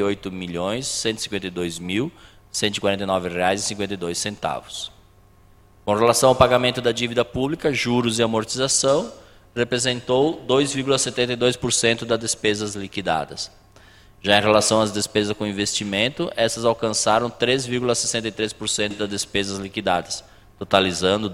C: 98.152.149,52. Com relação ao pagamento da dívida pública, juros e amortização, representou 2,72% das despesas liquidadas. Já em relação às despesas com investimento, essas alcançaram 3,63% das despesas liquidadas, totalizando R$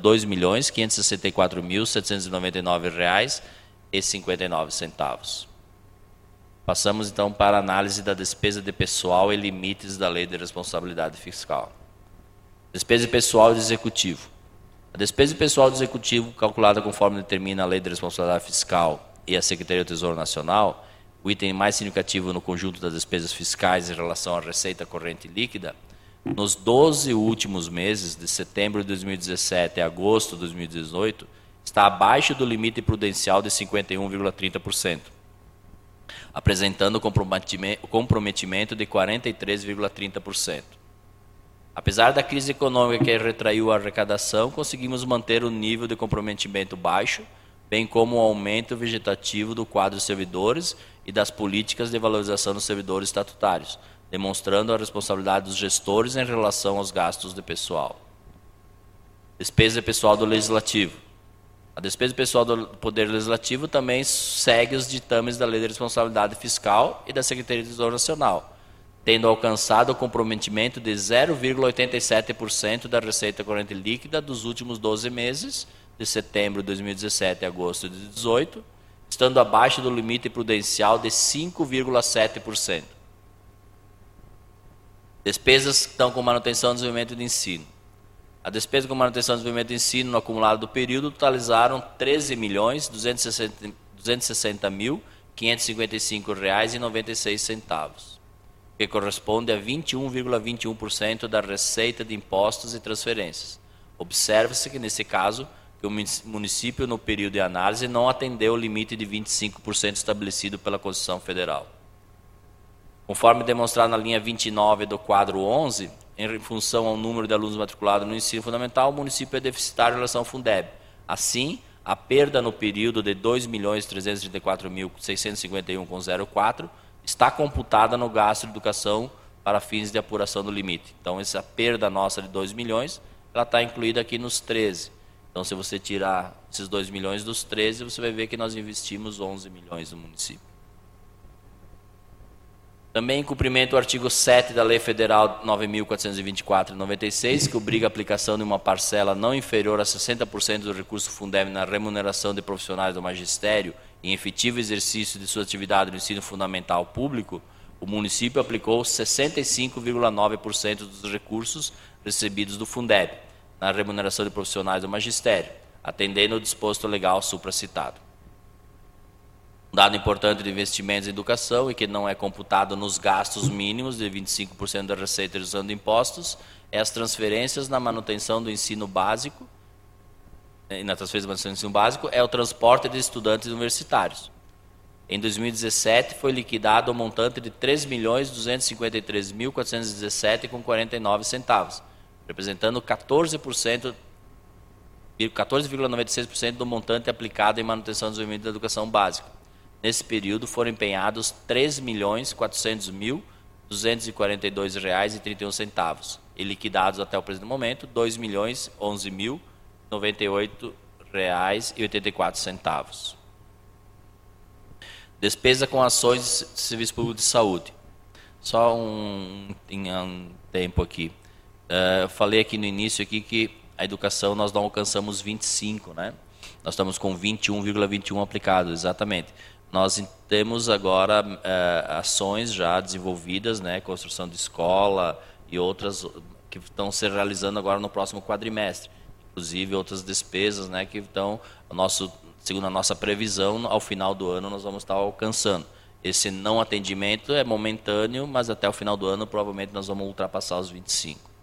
C: 2.564.799,59. Passamos então para a análise da despesa de pessoal e limites da Lei de Responsabilidade Fiscal. Despesa pessoal do Executivo. A despesa pessoal do Executivo, calculada conforme determina a Lei de Responsabilidade Fiscal e a Secretaria do Tesouro Nacional, o item mais significativo no conjunto das despesas fiscais em relação à receita corrente líquida, nos 12 últimos meses, de setembro de 2017 a agosto de 2018, está abaixo do limite prudencial de 51,30%, apresentando comprometimento de 43,30%. Apesar da crise econômica que retraiu a arrecadação, conseguimos manter o nível de comprometimento baixo, bem como o aumento vegetativo do quadro de servidores e das políticas de valorização dos servidores estatutários, demonstrando a responsabilidade dos gestores em relação aos gastos de pessoal. Despesa pessoal do Legislativo. A despesa pessoal do Poder Legislativo também segue os ditames da Lei de Responsabilidade Fiscal e da Secretaria do Tesouro Nacional, tendo alcançado o comprometimento de 0,87% da receita corrente líquida dos últimos 12 meses, de setembro de 2017 a agosto de 2018, estando abaixo do limite prudencial de 5,7%. Despesas que estão com manutenção e desenvolvimento de ensino. A despesa com manutenção e desenvolvimento de ensino no acumulado do período totalizaram R$ 13.260.555,96, que corresponde a 21,21% da receita de impostos e transferências. Observa-se que, nesse caso, que o município, no período de análise, não atendeu o limite de 25% estabelecido pela Constituição Federal. Conforme demonstrado na linha 29 do quadro 11, em função ao número de alunos matriculados no ensino fundamental, o município é deficitário em relação ao Fundeb. Assim, a perda no período de R$ 2.334.651,04 está computada no gasto de educação para fins de apuração do limite. Então, essa perda nossa de 2 milhões, ela está incluída aqui nos 13. Então, se você tirar esses 2 milhões dos 13, você vai ver que nós investimos 11 milhões no município. Também em cumprimento do artigo 7 da Lei Federal 9.424/96, que obriga a aplicação de uma parcela não inferior a 60% do recurso Fundeb na remuneração de profissionais do magistério em efetivo exercício de sua atividade no ensino fundamental público, o município aplicou 65,9% dos recursos recebidos do Fundeb na remuneração de profissionais do magistério, atendendo o disposto legal supracitado. Um dado importante de investimentos em educação e que não é computado nos gastos mínimos de 25% da receita usando impostos é as transferências na manutenção do ensino básico. E na transferência da manutenção do ensino básico é o transporte de estudantes universitários. Em 2017 foi liquidado o montante de R$ 3.253.417,49, representando 14,96% do montante aplicado em manutenção e desenvolvimento da educação básica. Nesse período foram empenhados R$ 3.400.242,31 e liquidados até o presente momento R$ 2.011.098,84. Despesa com ações de serviço público de saúde. Só um tempo aqui. Eu falei aqui no início aqui que a educação nós não alcançamos 25, né? Nós estamos com 21,21 aplicado, exatamente. Nós temos agora ações já desenvolvidas, né? Construção de escola e outras que estão se realizando agora no próximo quadrimestre. Inclusive outras despesas, né? Que estão, segundo a nossa previsão, ao final do ano nós vamos estar alcançando. Esse não atendimento é momentâneo, mas até o final do ano provavelmente nós vamos ultrapassar os 25.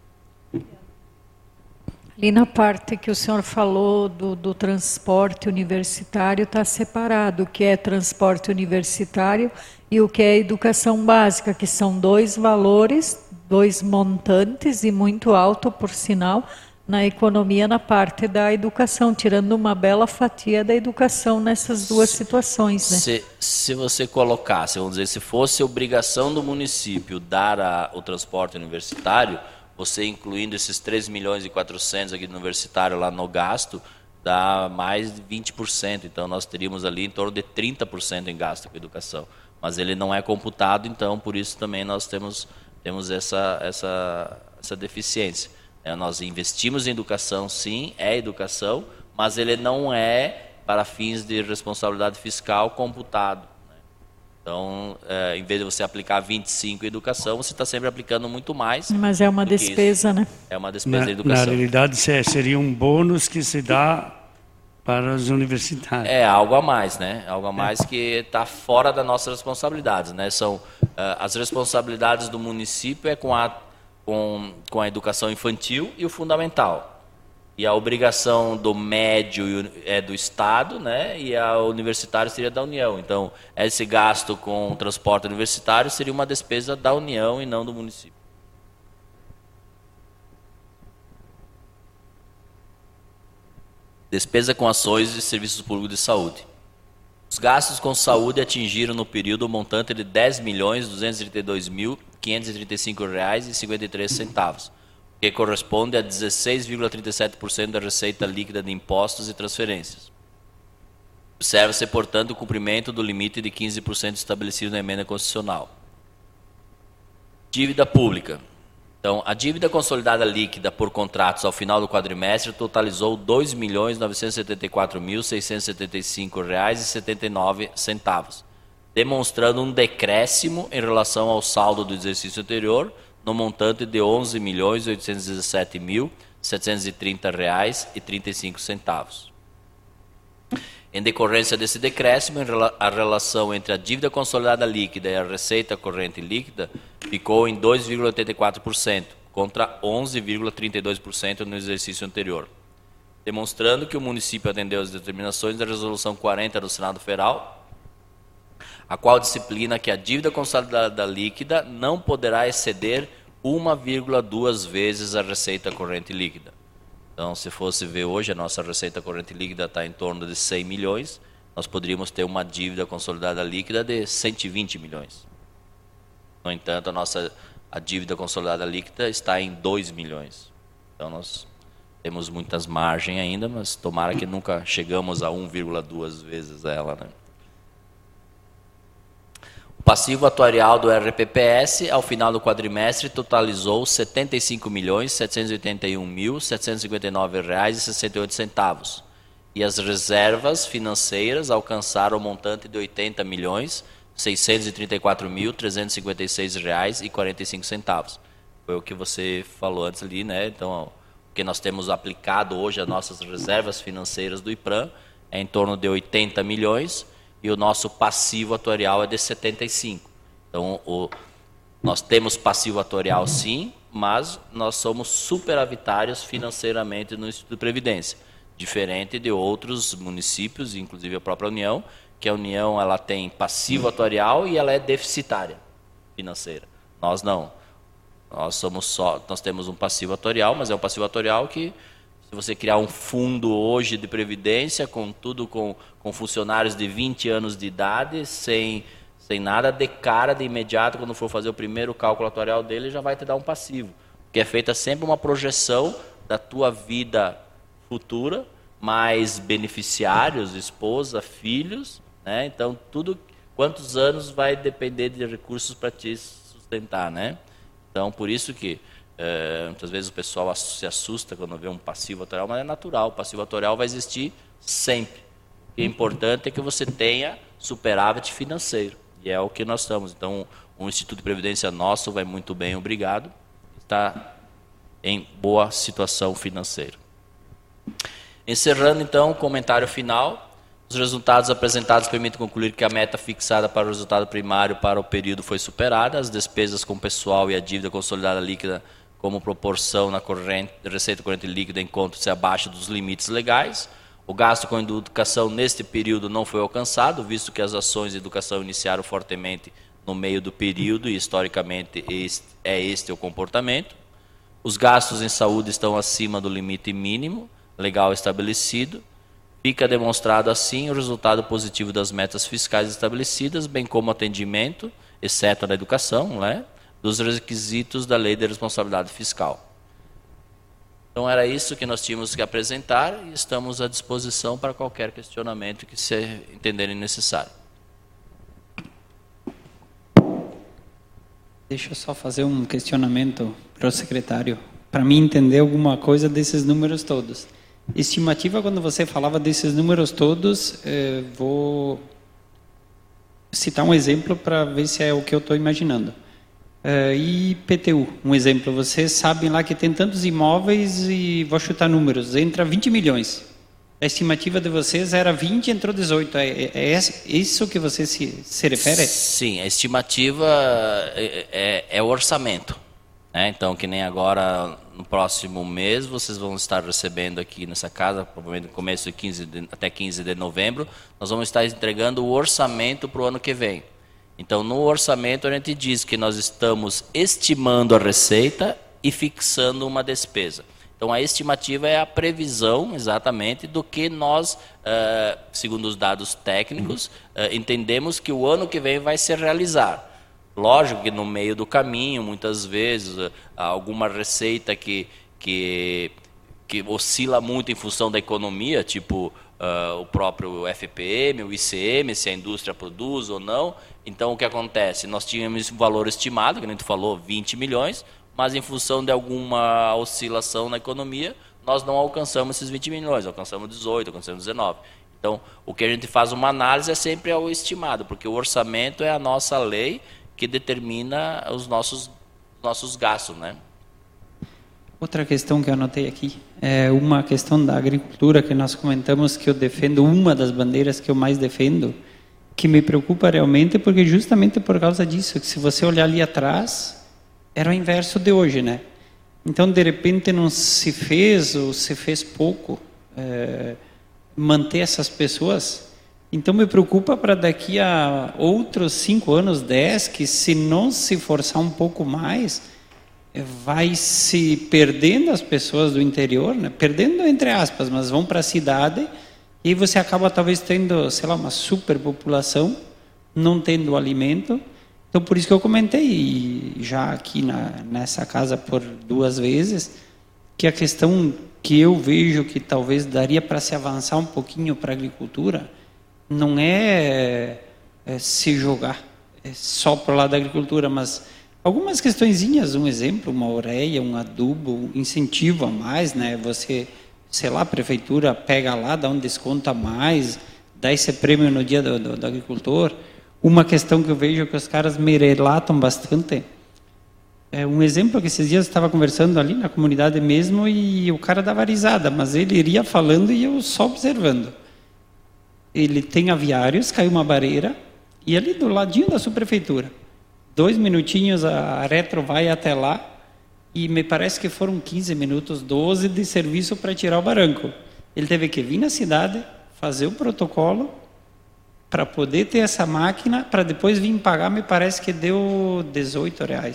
A: Ali na parte que o senhor falou do transporte universitário, está separado o que é transporte universitário e o que é educação básica, que são dois valores, dois montantes e muito alto, por sinal, na economia, na parte da educação, tirando uma bela fatia da educação nessas duas situações. Né?
C: Se você colocasse, vamos dizer, se fosse obrigação do município dar o transporte universitário, você incluindo esses 3.400.000 aqui do universitário lá no gasto, dá mais de 20%. Então, nós teríamos ali em torno de 30% em gasto com educação. Mas ele não é computado, então, por isso também nós temos essa deficiência. Nós investimos em educação, sim, é educação, mas ele não é, para fins de responsabilidade fiscal, computado. Então, em vez de você aplicar 25 em educação, você está sempre aplicando muito mais.
A: Mas é uma despesa, né?
C: É uma despesa de educação.
D: Na realidade, seria um bônus que se dá para os universitários.
C: É algo a mais, né? Algo a mais que está fora das nossas responsabilidades, né? São as responsabilidades do município com a educação infantil e o fundamental. E a obrigação do médio é do Estado, né? E a universitária seria da União. Então, esse gasto com o transporte universitário seria uma despesa da União e não do município. Despesa com ações e serviços públicos de saúde. Os gastos com saúde atingiram no período o montante de R$ 10.232.535,53, que corresponde a 16,37% da receita líquida de impostos e transferências. Observa-se, portanto, o cumprimento do limite de 15% estabelecido na emenda constitucional. Dívida pública. Então, a dívida consolidada líquida por contratos ao final do quadrimestre totalizou R$ 2.974.675,79, demonstrando um decréscimo em relação ao saldo do exercício anterior, no montante de R$ 11.817.730,35. Em decorrência desse decréscimo, a relação entre a dívida consolidada líquida e a receita corrente líquida ficou em 2,84%, contra 11,32% no exercício anterior, demonstrando que o município atendeu às determinações da Resolução 40 do Senado Federal, a qual disciplina que a dívida consolidada líquida não poderá exceder 1,2 vezes a receita corrente líquida. Então, se fosse ver hoje, a nossa receita corrente líquida está em torno de 100 milhões, nós poderíamos ter uma dívida consolidada líquida de 120 milhões. No entanto, a dívida consolidada líquida está em 2 milhões. Então, nós temos muitas margens ainda, mas tomara que nunca chegamos a 1,2 vezes ela, né? O passivo atuarial do RPPS, ao final do quadrimestre, totalizou R$ 75.781.759,68, e as reservas financeiras alcançaram o montante de R$ 80.634.356,45. Foi o que você falou antes ali, né? Então, o que nós temos aplicado hoje às nossas reservas financeiras do IPRAM é em torno de 80 milhões, e o nosso passivo atuarial é de 75. Então, nós temos passivo atuarial sim, mas nós somos superavitários financeiramente no Instituto de Previdência, diferente de outros municípios, inclusive a própria União, que a União ela tem passivo atuarial e ela é deficitária financeira. Nós não. Nós temos um passivo atuarial, mas é um passivo atuarial que, se você criar um fundo hoje de previdência, com funcionários de 20 anos de idade, sem nada, de cara, de imediato, quando for fazer o primeiro cálculo atuarial dele, já vai te dar um passivo. Porque é feita sempre uma projeção da tua vida futura, mais beneficiários, esposa, filhos, né? Então, quantos anos vai depender de recursos para te sustentar, né? Então, por isso que muitas vezes o pessoal se assusta quando vê um passivo atuarial, mas é natural, o passivo atuarial vai existir sempre. O que é importante é que você tenha superávit financeiro, e é o que nós estamos. Então, o Instituto de Previdência nosso vai muito bem, obrigado, está em boa situação financeira. Encerrando, então, o comentário final. Os resultados apresentados permitem concluir que a meta fixada para o resultado primário para o período foi superada. As despesas com pessoal e a dívida consolidada líquida como proporção na receita corrente líquida encontram-se abaixo dos limites legais. O gasto com educação neste período não foi alcançado, visto que as ações de educação iniciaram fortemente no meio do período e, historicamente, este o comportamento. Os gastos em saúde estão acima do limite mínimo legal estabelecido. Fica demonstrado assim o resultado positivo das metas fiscais estabelecidas, bem como o atendimento, exceto na educação, né, dos requisitos da Lei de Responsabilidade Fiscal. Então era isso que nós tínhamos que apresentar e estamos à disposição para qualquer questionamento que se entenderem necessário.
E: Deixa eu só fazer um questionamento para o secretário, para mim entender alguma coisa desses números todos. Estimativa, quando você falava desses números todos, vou citar um exemplo para ver se é o que eu estou imaginando. IPTU, um exemplo, vocês sabem lá que tem tantos imóveis e vou chutar números, entra 20 milhões. A estimativa de vocês era 20, entrou 18. É isso que você se refere?
C: Sim, a estimativa é o orçamento. Então, que nem agora, no próximo mês, vocês vão estar recebendo aqui nessa casa, provavelmente no começo de até 15 de novembro, nós vamos estar entregando o orçamento para o ano que vem. Então, no orçamento, a gente diz que nós estamos estimando a receita e fixando uma despesa. Então, a estimativa é a previsão, exatamente, do que nós, segundo os dados técnicos, entendemos que o ano que vem vai se realizar. Lógico que no meio do caminho, muitas vezes, alguma receita que oscila muito em função da economia, tipo o próprio FPM, o ICM, se a indústria produz ou não. Então, o que acontece? Nós tínhamos um valor estimado, que a gente falou, 20 milhões, mas em função de alguma oscilação na economia, nós não alcançamos esses 20 milhões, alcançamos 18, alcançamos 19. Então, o que a gente faz uma análise é sempre ao estimado, porque o orçamento é a nossa lei que determina os nossos gastos, né?
E: Outra questão que eu anotei aqui é uma questão da agricultura que nós comentamos, que eu defendo, uma das bandeiras que eu mais defendo, que me preocupa realmente, porque justamente por causa disso, que se você olhar ali atrás, era o inverso de hoje, né? Então, de repente, não se fez, ou se fez pouco, manter essas pessoas. Então, me preocupa para daqui a outros 5 anos, 10, que se não se forçar um pouco mais, vai se perdendo as pessoas do interior, né? Perdendo entre aspas, mas vão para a cidade, e aí você acaba talvez tendo, sei lá, uma superpopulação, não tendo alimento. Então, por isso que eu comentei já aqui nessa casa por 2 vezes, que a questão que eu vejo que talvez daria para se avançar um pouquinho para a agricultura, não é se jogar só para o lado da agricultura, mas algumas questõezinhas, um exemplo, uma ureia, um adubo, um incentivo a mais, né? Você, sei lá, a prefeitura pega lá, dá um desconto a mais, dá esse prêmio no dia do agricultor. Uma questão que eu vejo que os caras me relatam bastante, um exemplo que esses dias eu estava conversando ali na comunidade mesmo, e o cara dava risada, mas ele iria falando e eu só observando. Ele tem aviários, caiu uma barreira, e ali do ladinho da subprefeitura, 2 minutinhos a retro vai até lá, e me parece que foram 15 minutos, 12 de serviço para tirar o barranco. Ele teve que vir na cidade, fazer o protocolo, para poder ter essa máquina, para depois vir pagar, me parece que deu R$18,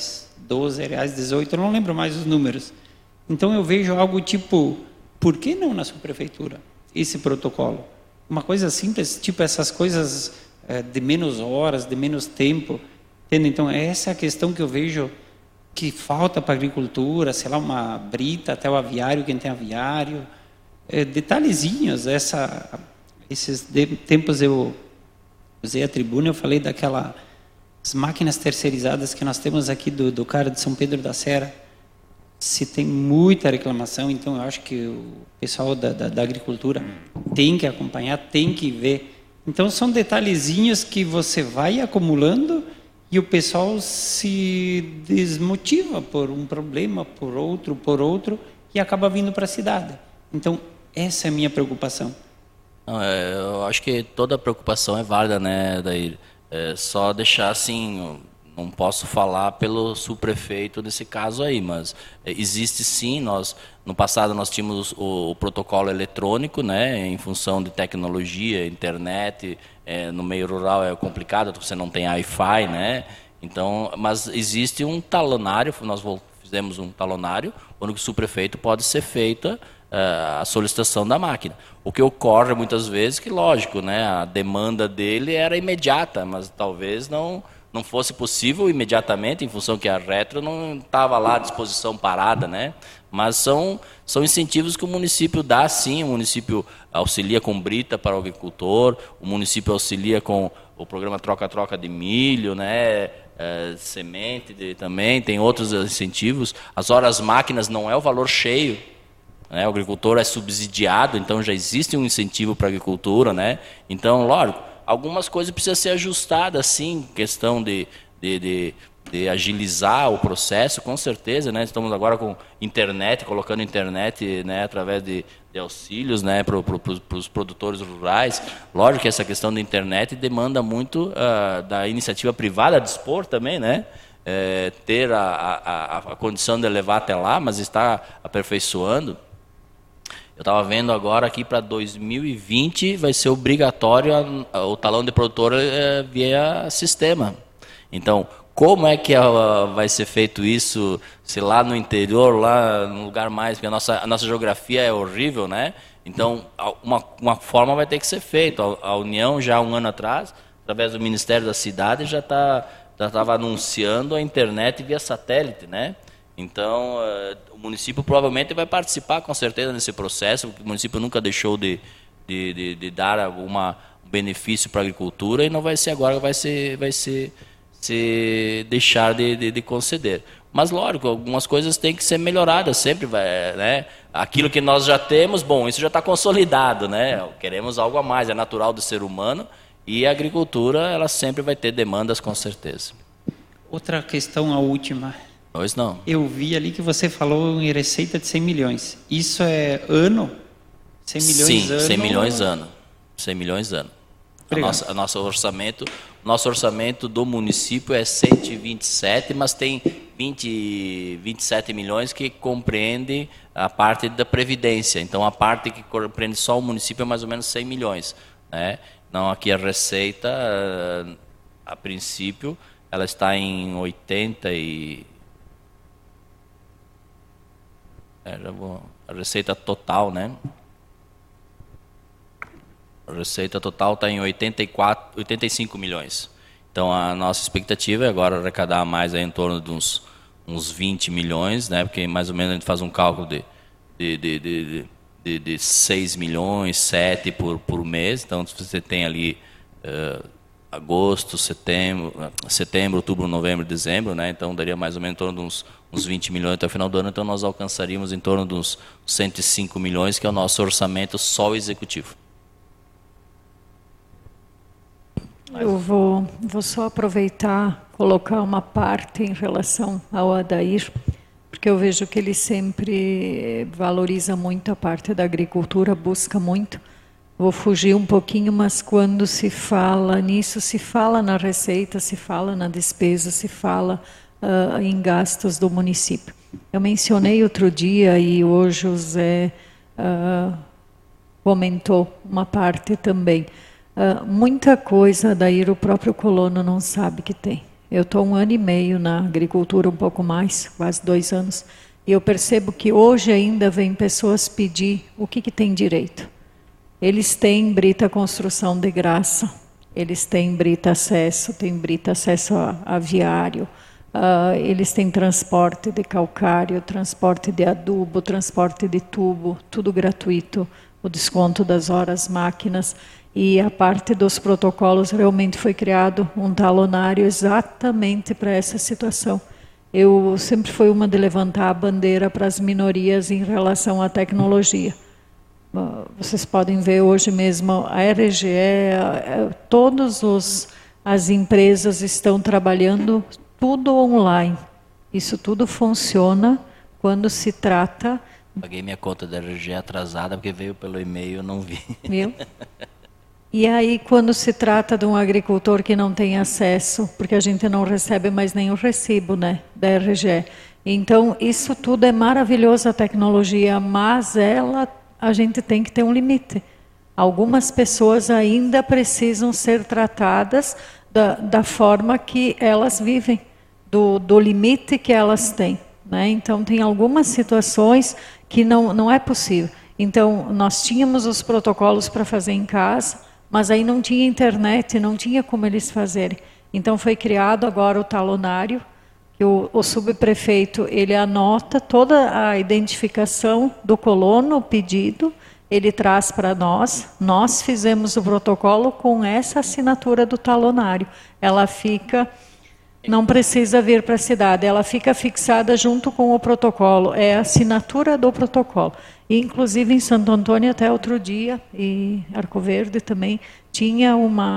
E: R$12, 18, eu não lembro mais os números. Então eu vejo algo tipo, por que não na subprefeitura esse protocolo? Uma coisa simples, tipo essas coisas de menos horas, de menos tempo. Entende? Então essa é a questão que eu vejo que falta para a agricultura, sei lá, uma brita até o aviário, quem tem aviário. Detalhezinhos, esses tempos eu usei a tribuna, eu falei daquelas máquinas terceirizadas que nós temos aqui do cara de São Pedro da Serra. Se tem muita reclamação, então eu acho que o pessoal da agricultura tem que acompanhar, tem que ver. Então são detalhezinhos que você vai acumulando e o pessoal se desmotiva por um problema, por outro, e acaba vindo para a cidade. Então essa é a minha preocupação.
C: Não, eu acho que toda preocupação é válida, né, Daí? Só deixar assim, não posso falar pelo subprefeito nesse caso aí, mas existe sim, no passado nós tínhamos o protocolo eletrônico, né, em função de tecnologia, internet, no meio rural é complicado, você não tem Wi-Fi, né, então, mas existe um talonário, nós fizemos um talonário, onde o subprefeito pode ser feita a solicitação da máquina. O que ocorre muitas vezes que, lógico, né, a demanda dele era imediata, mas talvez não fosse possível imediatamente, em função que a Retro não estava lá à disposição parada, né? Mas são incentivos que o município dá, sim. O município auxilia com brita para o agricultor, o município auxilia com o programa troca-troca de milho, né? Semente também, tem outros incentivos. As horas máquinas não é o valor cheio, né? O agricultor é subsidiado, então já existe um incentivo para a agricultura, né? Então, lógico, algumas coisas precisam ser ajustadas, sim, questão de agilizar o processo, com certeza, né? Estamos agora com internet, colocando internet, né, através de auxílios, né, para os produtores rurais. Lógico que essa questão da internet demanda muito da iniciativa privada de dispor também, né? Ter a condição de levar até lá, mas está aperfeiçoando. Eu estava vendo agora aqui para 2020 vai ser obrigatório o talão de produtor via sistema. Então, como é que vai ser feito isso, se lá no interior, lá no lugar mais, porque a nossa geografia é horrível, né? Então, uma forma vai ter que ser feita. A União, já há um ano atrás, através do Ministério da Cidade, já estava anunciando a internet via satélite, né? Então, o município provavelmente vai participar com certeza nesse processo, porque o município nunca deixou de dar algum benefício para a agricultura e não vai ser agora, vai ser deixar de conceder. Mas, lógico, algumas coisas têm que ser melhoradas, sempre vai, né? Aquilo que nós já temos, bom, isso já está consolidado, né? Queremos algo a mais, é natural do ser humano e a agricultura, ela sempre vai ter demandas, com certeza.
E: Outra questão, a última.
C: Pois não.
E: Eu vi ali que você falou em receita de 100 milhões. Isso é ano? 100 milhões
C: Sim,
E: ano?
C: 100 milhões ano. 100 milhões ano. Nosso orçamento do município é 127, mas tem 27 milhões que compreende a parte da Previdência. Então, a parte que compreende só o município é mais ou menos 100 milhões. Né? Então, aqui a receita, a princípio, ela está em 80 e... a receita total, né? A receita total está em 85 milhões. Então, a nossa expectativa é agora arrecadar mais aí em torno de uns 20 milhões, né? Porque mais ou menos a gente faz um cálculo de 6 milhões, 7 por mês. Então, se você tem ali agosto, setembro, outubro, novembro, dezembro, né? Então, daria mais ou menos em torno de uns 20 milhões até o final do ano. Então, nós alcançaríamos em torno de uns 105 milhões, que é o nosso orçamento só executivo.
A: Eu vou só aproveitar, colocar uma parte em relação ao Adair, porque eu vejo que ele sempre valoriza muito a parte da agricultura, busca muito. Vou fugir um pouquinho, mas quando se fala nisso, se fala na receita, se fala na despesa, se fala em gastos do município. Eu mencionei outro dia e hoje o Zé comentou uma parte também. Muita coisa, daí o próprio colono não sabe que tem. Eu estou 1 ano e meio na agricultura, um pouco mais, quase 2 anos. E eu percebo que hoje ainda vem pessoas pedir o que tem direito. Eles têm brita construção de graça, eles têm brita acesso, a aviário, eles têm transporte de calcário, transporte de adubo, transporte de tubo, tudo gratuito, o desconto das horas máquinas. E a parte dos protocolos realmente foi criado um talonário exatamente para essa situação. Eu sempre fui uma de levantar a bandeira para as minorias em relação à tecnologia. Vocês podem ver hoje mesmo a RGE, todas as empresas estão trabalhando tudo online. Isso tudo funciona quando se trata...
C: Paguei minha conta da RGE atrasada porque veio pelo e-mail, eu não vi.
A: Viu? E aí, quando se trata de um agricultor que não tem acesso, porque a gente não recebe mais nenhum recibo, né, da RGE. Então, isso tudo é maravilhoso, a tecnologia, mas a gente tem que ter um limite. Algumas pessoas ainda precisam ser tratadas da forma que elas vivem, do limite que elas têm, né? Então, tem algumas situações que não é possível. Então, nós tínhamos os protocolos para fazer em casa, mas aí não tinha internet, não tinha como eles fazerem. Então foi criado agora o talonário, que o subprefeito ele anota toda a identificação do colono, o pedido, ele traz para nós fizemos o protocolo com essa assinatura do talonário. Ela fica, não precisa vir para a cidade, ela fica fixada junto com o protocolo, é a assinatura do protocolo. E, inclusive em Santo Antônio até outro dia, e Arco Verde também, tinha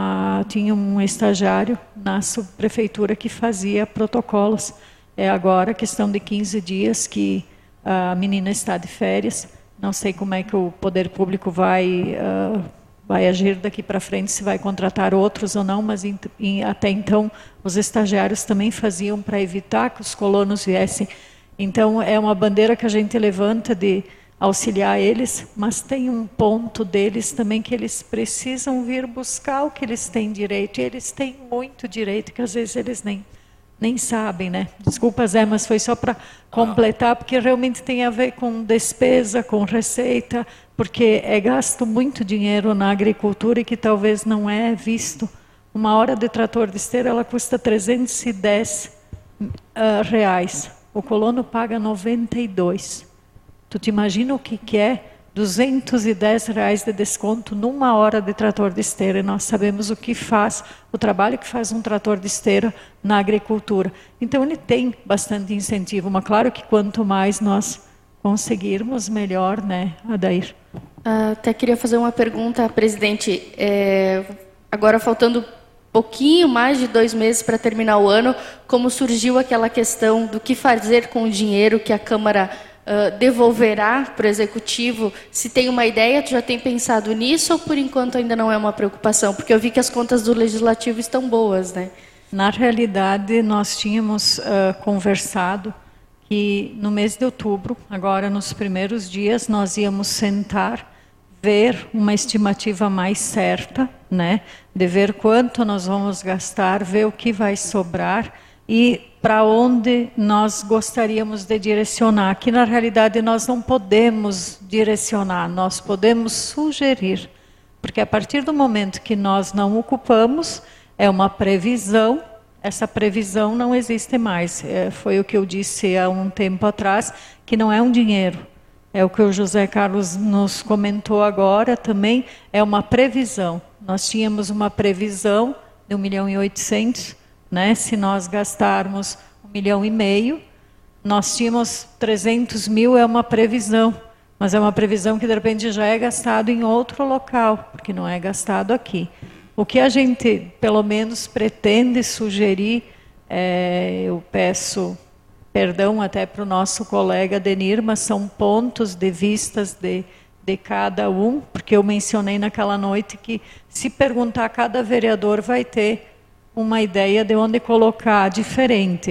A: um estagiário na subprefeitura que fazia protocolos. É agora questão de 15 dias que a menina está de férias, não sei como é que o poder público vai agir daqui para frente, se vai contratar outros ou não, mas até então os estagiários também faziam para evitar que os colonos viessem. Então é uma bandeira que a gente levanta de auxiliar eles, mas tem um ponto deles também que eles precisam vir buscar o que eles têm direito, e eles têm muito direito, que às vezes eles nem sabem, né? Desculpa, Zé, mas foi só para completar, porque realmente tem a ver com despesa, com receita, porque é gasto muito dinheiro na agricultura e que talvez não é visto. Uma hora de trator de esteira, ela custa 310 reais. O colono paga 92. Tu te imagina o que é 210 reais de desconto numa hora de trator de esteira? E nós sabemos o que faz, o trabalho que faz um trator de esteira na agricultura. Então ele tem bastante incentivo, mas claro que quanto mais nós conseguirmos, melhor, né, Adair?
F: Até queria fazer uma pergunta, presidente. Agora faltando pouquinho mais de 2 meses para terminar o ano, como surgiu aquela questão do que fazer com o dinheiro que a Câmara devolverá para o Executivo? Se tem uma ideia, tu já tem pensado nisso ou por enquanto ainda não é uma preocupação? Porque eu vi que as contas do Legislativo estão boas, né?
A: Na realidade, nós tínhamos conversado que no mês de outubro, agora nos primeiros dias, nós íamos sentar, ver uma estimativa mais certa, né? De ver quanto nós vamos gastar, ver o que vai sobrar e para onde nós gostaríamos de direcionar. Que na realidade nós não podemos direcionar, nós podemos sugerir, porque a partir do momento que nós não ocupamos, é uma previsão, essa previsão não existe mais. Foi o que eu disse há um tempo atrás, que não é um dinheiro, é o que o José Carlos nos comentou agora também, é uma previsão. Nós tínhamos uma previsão de 1.800.000, né? Se nós gastarmos 1,5 milhão, nós tínhamos 300.000, é uma previsão, mas é uma previsão que de repente já é gastado em outro local, porque não é gastado aqui. O que a gente, pelo menos, pretende sugerir, eu peço perdão até para o nosso colega Denir, mas são pontos de vistas de cada um, porque eu mencionei naquela noite que se perguntar, cada vereador vai ter uma ideia de onde colocar diferente.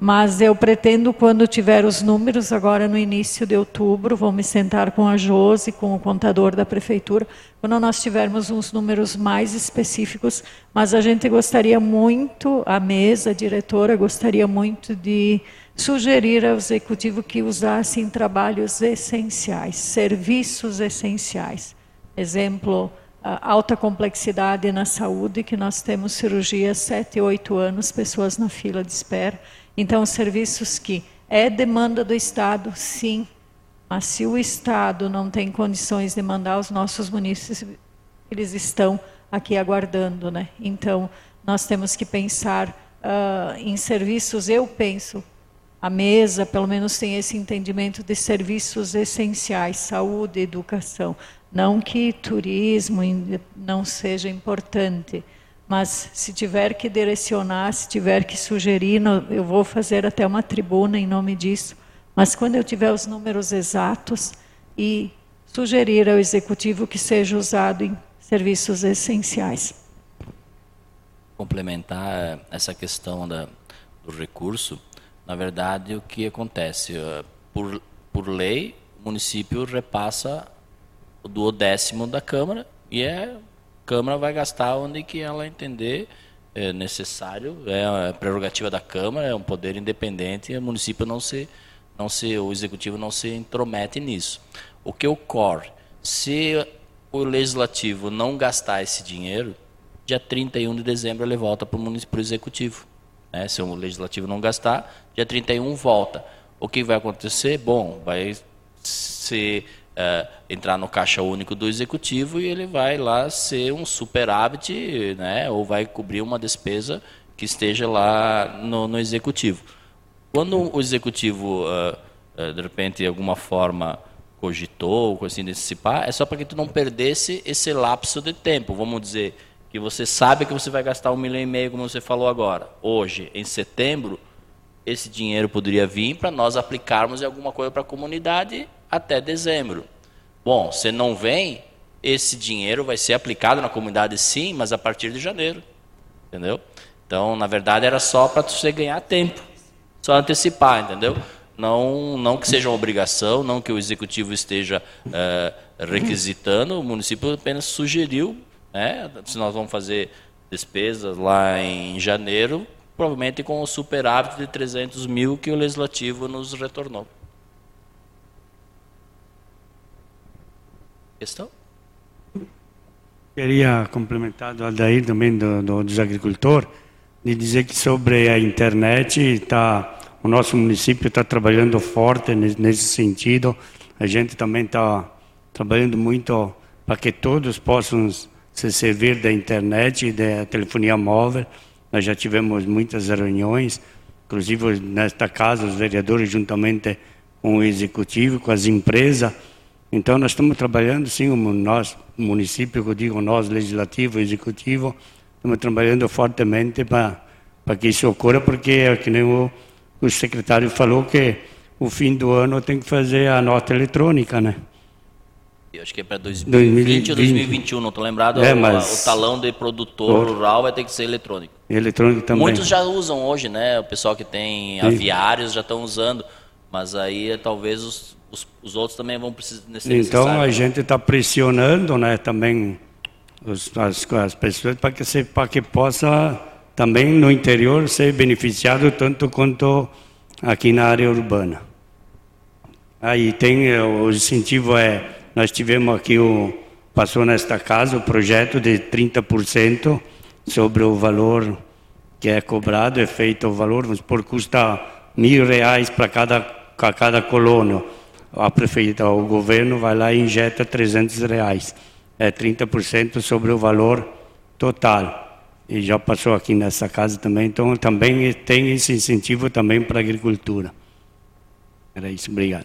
A: Mas eu pretendo, quando tiver os números, agora no início de outubro, vou me sentar com a Josi, com o contador da prefeitura, quando nós tivermos uns números mais específicos, mas a gente gostaria muito, a mesa, a diretora, gostaria muito de sugerir ao executivo que usassem trabalhos essenciais, serviços essenciais. Exemplo, alta complexidade na saúde, que nós temos cirurgia há 7, 8 anos, pessoas na fila de espera. Então, serviços que é demanda do Estado, sim, mas se o Estado não tem condições de mandar os nossos munícipes, eles estão aqui aguardando, né? Então, nós temos que pensar em serviços, eu penso, a mesa pelo menos tem esse entendimento de serviços essenciais, saúde, educação. Não que turismo não seja importante, mas se tiver que direcionar, se tiver que sugerir, eu vou fazer até uma tribuna em nome disso, mas quando eu tiver os números exatos e sugerir ao executivo que seja usado em serviços essenciais.
C: Complementar essa questão do recurso, na verdade, o que acontece? Por lei, o município repassa o 1/10 da Câmara e a Câmara vai gastar onde que ela entender necessário, é a prerrogativa da Câmara, é um poder independente e o município o executivo não se intromete nisso. O que ocorre? Se o legislativo não gastar esse dinheiro, dia 31 de dezembro ele volta para o executivo. Né? Se o legislativo não gastar, dia 31 volta. O que vai acontecer? Bom, vai entrar no caixa único do executivo e ele vai lá ser um superávit, né? Ou vai cobrir uma despesa que esteja lá no executivo. Quando o executivo, de repente, de alguma forma, cogitou, ou assim, antecipar, é só para que tu não perdesse esse lapso de tempo. Vamos dizer que você sabe que você vai gastar 1,5 milhão, como você falou agora. Hoje, em setembro, esse dinheiro poderia vir para nós aplicarmos em alguma coisa para a comunidade até dezembro. Bom, se não vem, esse dinheiro vai ser aplicado na comunidade sim, mas a partir de janeiro. Entendeu? Então, na verdade, era só para você ganhar tempo. Só antecipar, entendeu? Não que seja uma obrigação, não que o executivo esteja requisitando, o município apenas sugeriu, né? Se nós vamos fazer despesas lá em janeiro, provavelmente com o superávit de 300 mil que o legislativo nos retornou. Questão?
D: Queria complementar do Adair também, dos agricultores, de dizer que sobre a internet, o nosso município está trabalhando forte nesse sentido. A gente também está trabalhando muito para que todos possam se servir da internet e da telefonia móvel. Nós já tivemos muitas reuniões, inclusive nesta casa, os vereadores juntamente com o executivo, com as empresas. Então, nós estamos trabalhando, sim, nós, município, eu digo, nós, legislativo, executivo, estamos trabalhando fortemente para que isso ocorra, porque é que nem o secretário falou que o fim do ano tem que fazer a nota eletrônica, né?
C: Eu acho que é para 2020 ou 2021, não estou lembrado, o talão de produtor rural vai ter que ser eletrônico.
D: Eletrônico também.
C: Muitos já usam hoje, né? O pessoal que tem aviários já estão usando, mas aí talvez os outros também vão precisar necessário.
D: Então a gente está pressionando, né, também as pessoas para que possa também no interior ser beneficiado tanto quanto aqui na área urbana. Aí tem o incentivo nós tivemos aqui passou nesta casa o projeto de 30% sobre o valor que é cobrado, é feito o valor, vamos supor, custa R$1.000 para cada colono. A prefeitura, o governo vai lá e injeta R$300. É 30% sobre o valor total. E já passou aqui nessa casa também, então também tem esse incentivo também para a agricultura. Era isso, obrigado.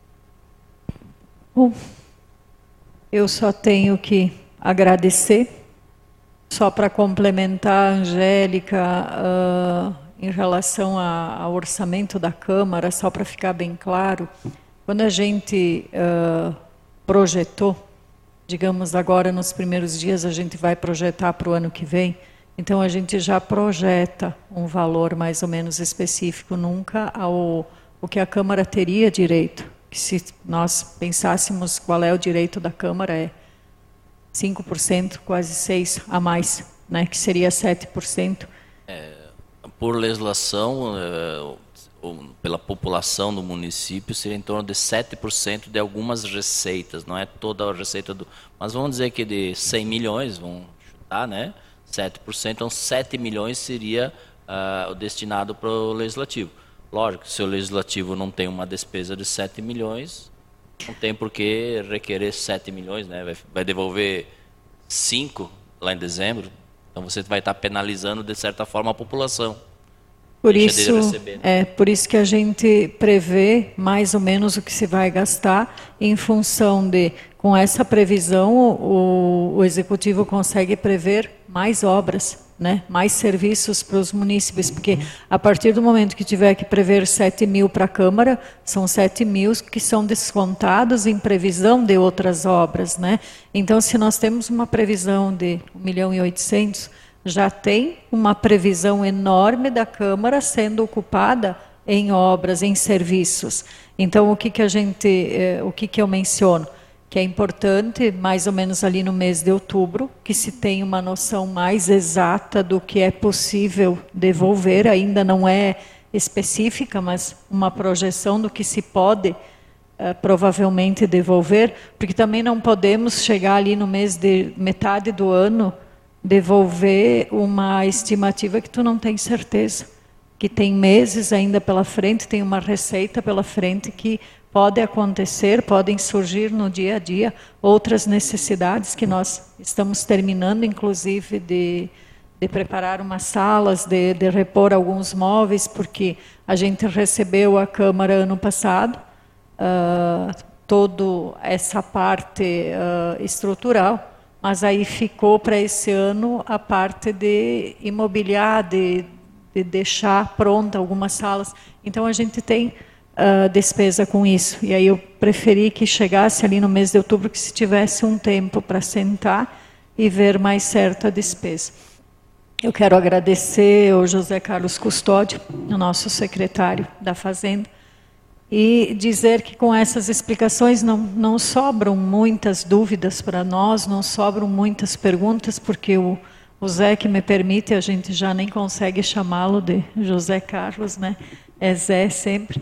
A: Bom, eu só tenho que agradecer, só para complementar a Angélica, em relação ao orçamento da Câmara, só para ficar bem claro, quando a gente digamos agora nos primeiros dias, a gente vai projetar para o ano que vem, Então, a gente já projeta um valor mais ou menos específico, nunca o que a Câmara teria direito. Que se nós pensássemos qual é o direito da Câmara, é 5%, quase 6% a mais, né, que seria 7%.
C: Por legislação, pela população do município, seria em torno de 7% de algumas receitas, não é toda a receita do... Mas vamos dizer que de 100 milhões, vamos chutar, né? 7%, então 7 milhões seria o destinado para o Legislativo. Lógico, se o Legislativo não tem uma despesa de 7 milhões, não tem por que requerer 7 milhões, né? Vai devolver 5 lá em dezembro, então você vai estar penalizando, de certa forma, a população.
A: Por isso que a gente prevê mais ou menos o que se vai gastar em função de, com essa previsão, o Executivo consegue prever mais obras, né? Mais serviços para os munícipes, porque a partir do momento que tiver que prever 7 mil para a Câmara, são 7 mil que são descontados em previsão de outras obras, né? Então, se nós temos uma previsão de 1.800.000, já tem uma previsão enorme da Câmara sendo ocupada em obras, em serviços. Então, o que eu menciono? Que é importante, mais ou menos ali no mês de outubro, que se tenha uma noção mais exata do que é possível devolver, ainda não é específica, mas uma projeção do que se pode provavelmente devolver, porque também não podemos chegar ali no mês de metade do ano, devolver uma estimativa que tu não tem certeza, que tem meses ainda pela frente, tem uma receita pela frente que pode acontecer, podem surgir no dia a dia outras necessidades que nós estamos terminando, inclusive de preparar umas salas, de repor alguns móveis, porque a gente recebeu a Câmara ano passado, toda essa parte estrutural, mas aí ficou para esse ano a parte de imobiliar, de deixar pronta algumas salas. Então, a gente tem despesa com isso. E aí eu preferi que chegasse ali no mês de outubro, que se tivesse um tempo para sentar e ver mais certo a despesa. Eu quero agradecer ao José Carlos Custódio, o nosso secretário da Fazenda, e dizer que com essas explicações não sobram muitas dúvidas para nós, não sobram muitas perguntas, porque o Zé, que me permite, a gente já nem consegue chamá-lo de José Carlos, né? É Zé sempre.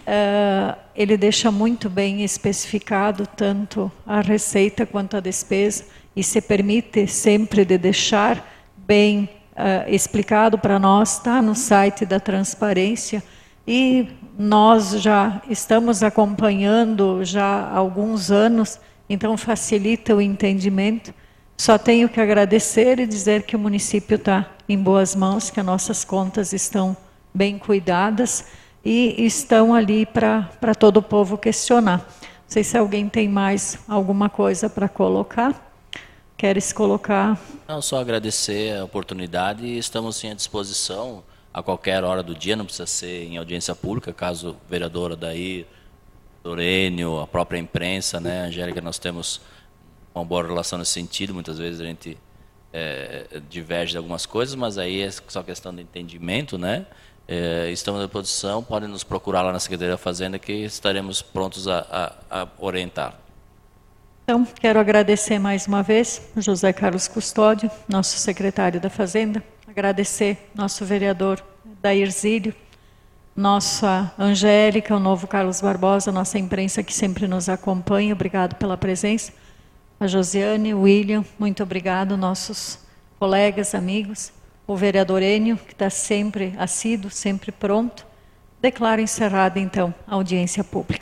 A: Ele deixa muito bem especificado tanto a receita quanto a despesa e se permite sempre de deixar bem explicado para nós, está no site da transparência. E nós já estamos acompanhando já há alguns anos, então facilita o entendimento. Só tenho que agradecer e dizer que o município está em boas mãos, que as nossas contas estão bem cuidadas e estão ali para todo o povo questionar. Não sei se alguém tem mais alguma coisa para colocar. Queres colocar?
C: Não, só agradecer a oportunidade e estamos sim à disposição a qualquer hora do dia, não precisa ser em audiência pública, caso o vereador Adair, Dorênio, a própria imprensa, né, Angélica, nós temos uma boa relação nesse sentido, muitas vezes a gente diverge de algumas coisas, mas aí é só questão de entendimento, né? Estamos à disposição, podem nos procurar lá na Secretaria da Fazenda, que estaremos prontos a orientar.
A: Então, quero agradecer mais uma vez o José Carlos Custódio, nosso secretário da Fazenda, agradecer nosso vereador Dair Zílio, nossa Angélica, o novo Carlos Barbosa, nossa imprensa que sempre nos acompanha, obrigado pela presença, a Josiane, o William, muito obrigado, nossos colegas, amigos, o vereador Enio, que está sempre assíduo, sempre pronto. Declaro encerrada, então, a audiência pública.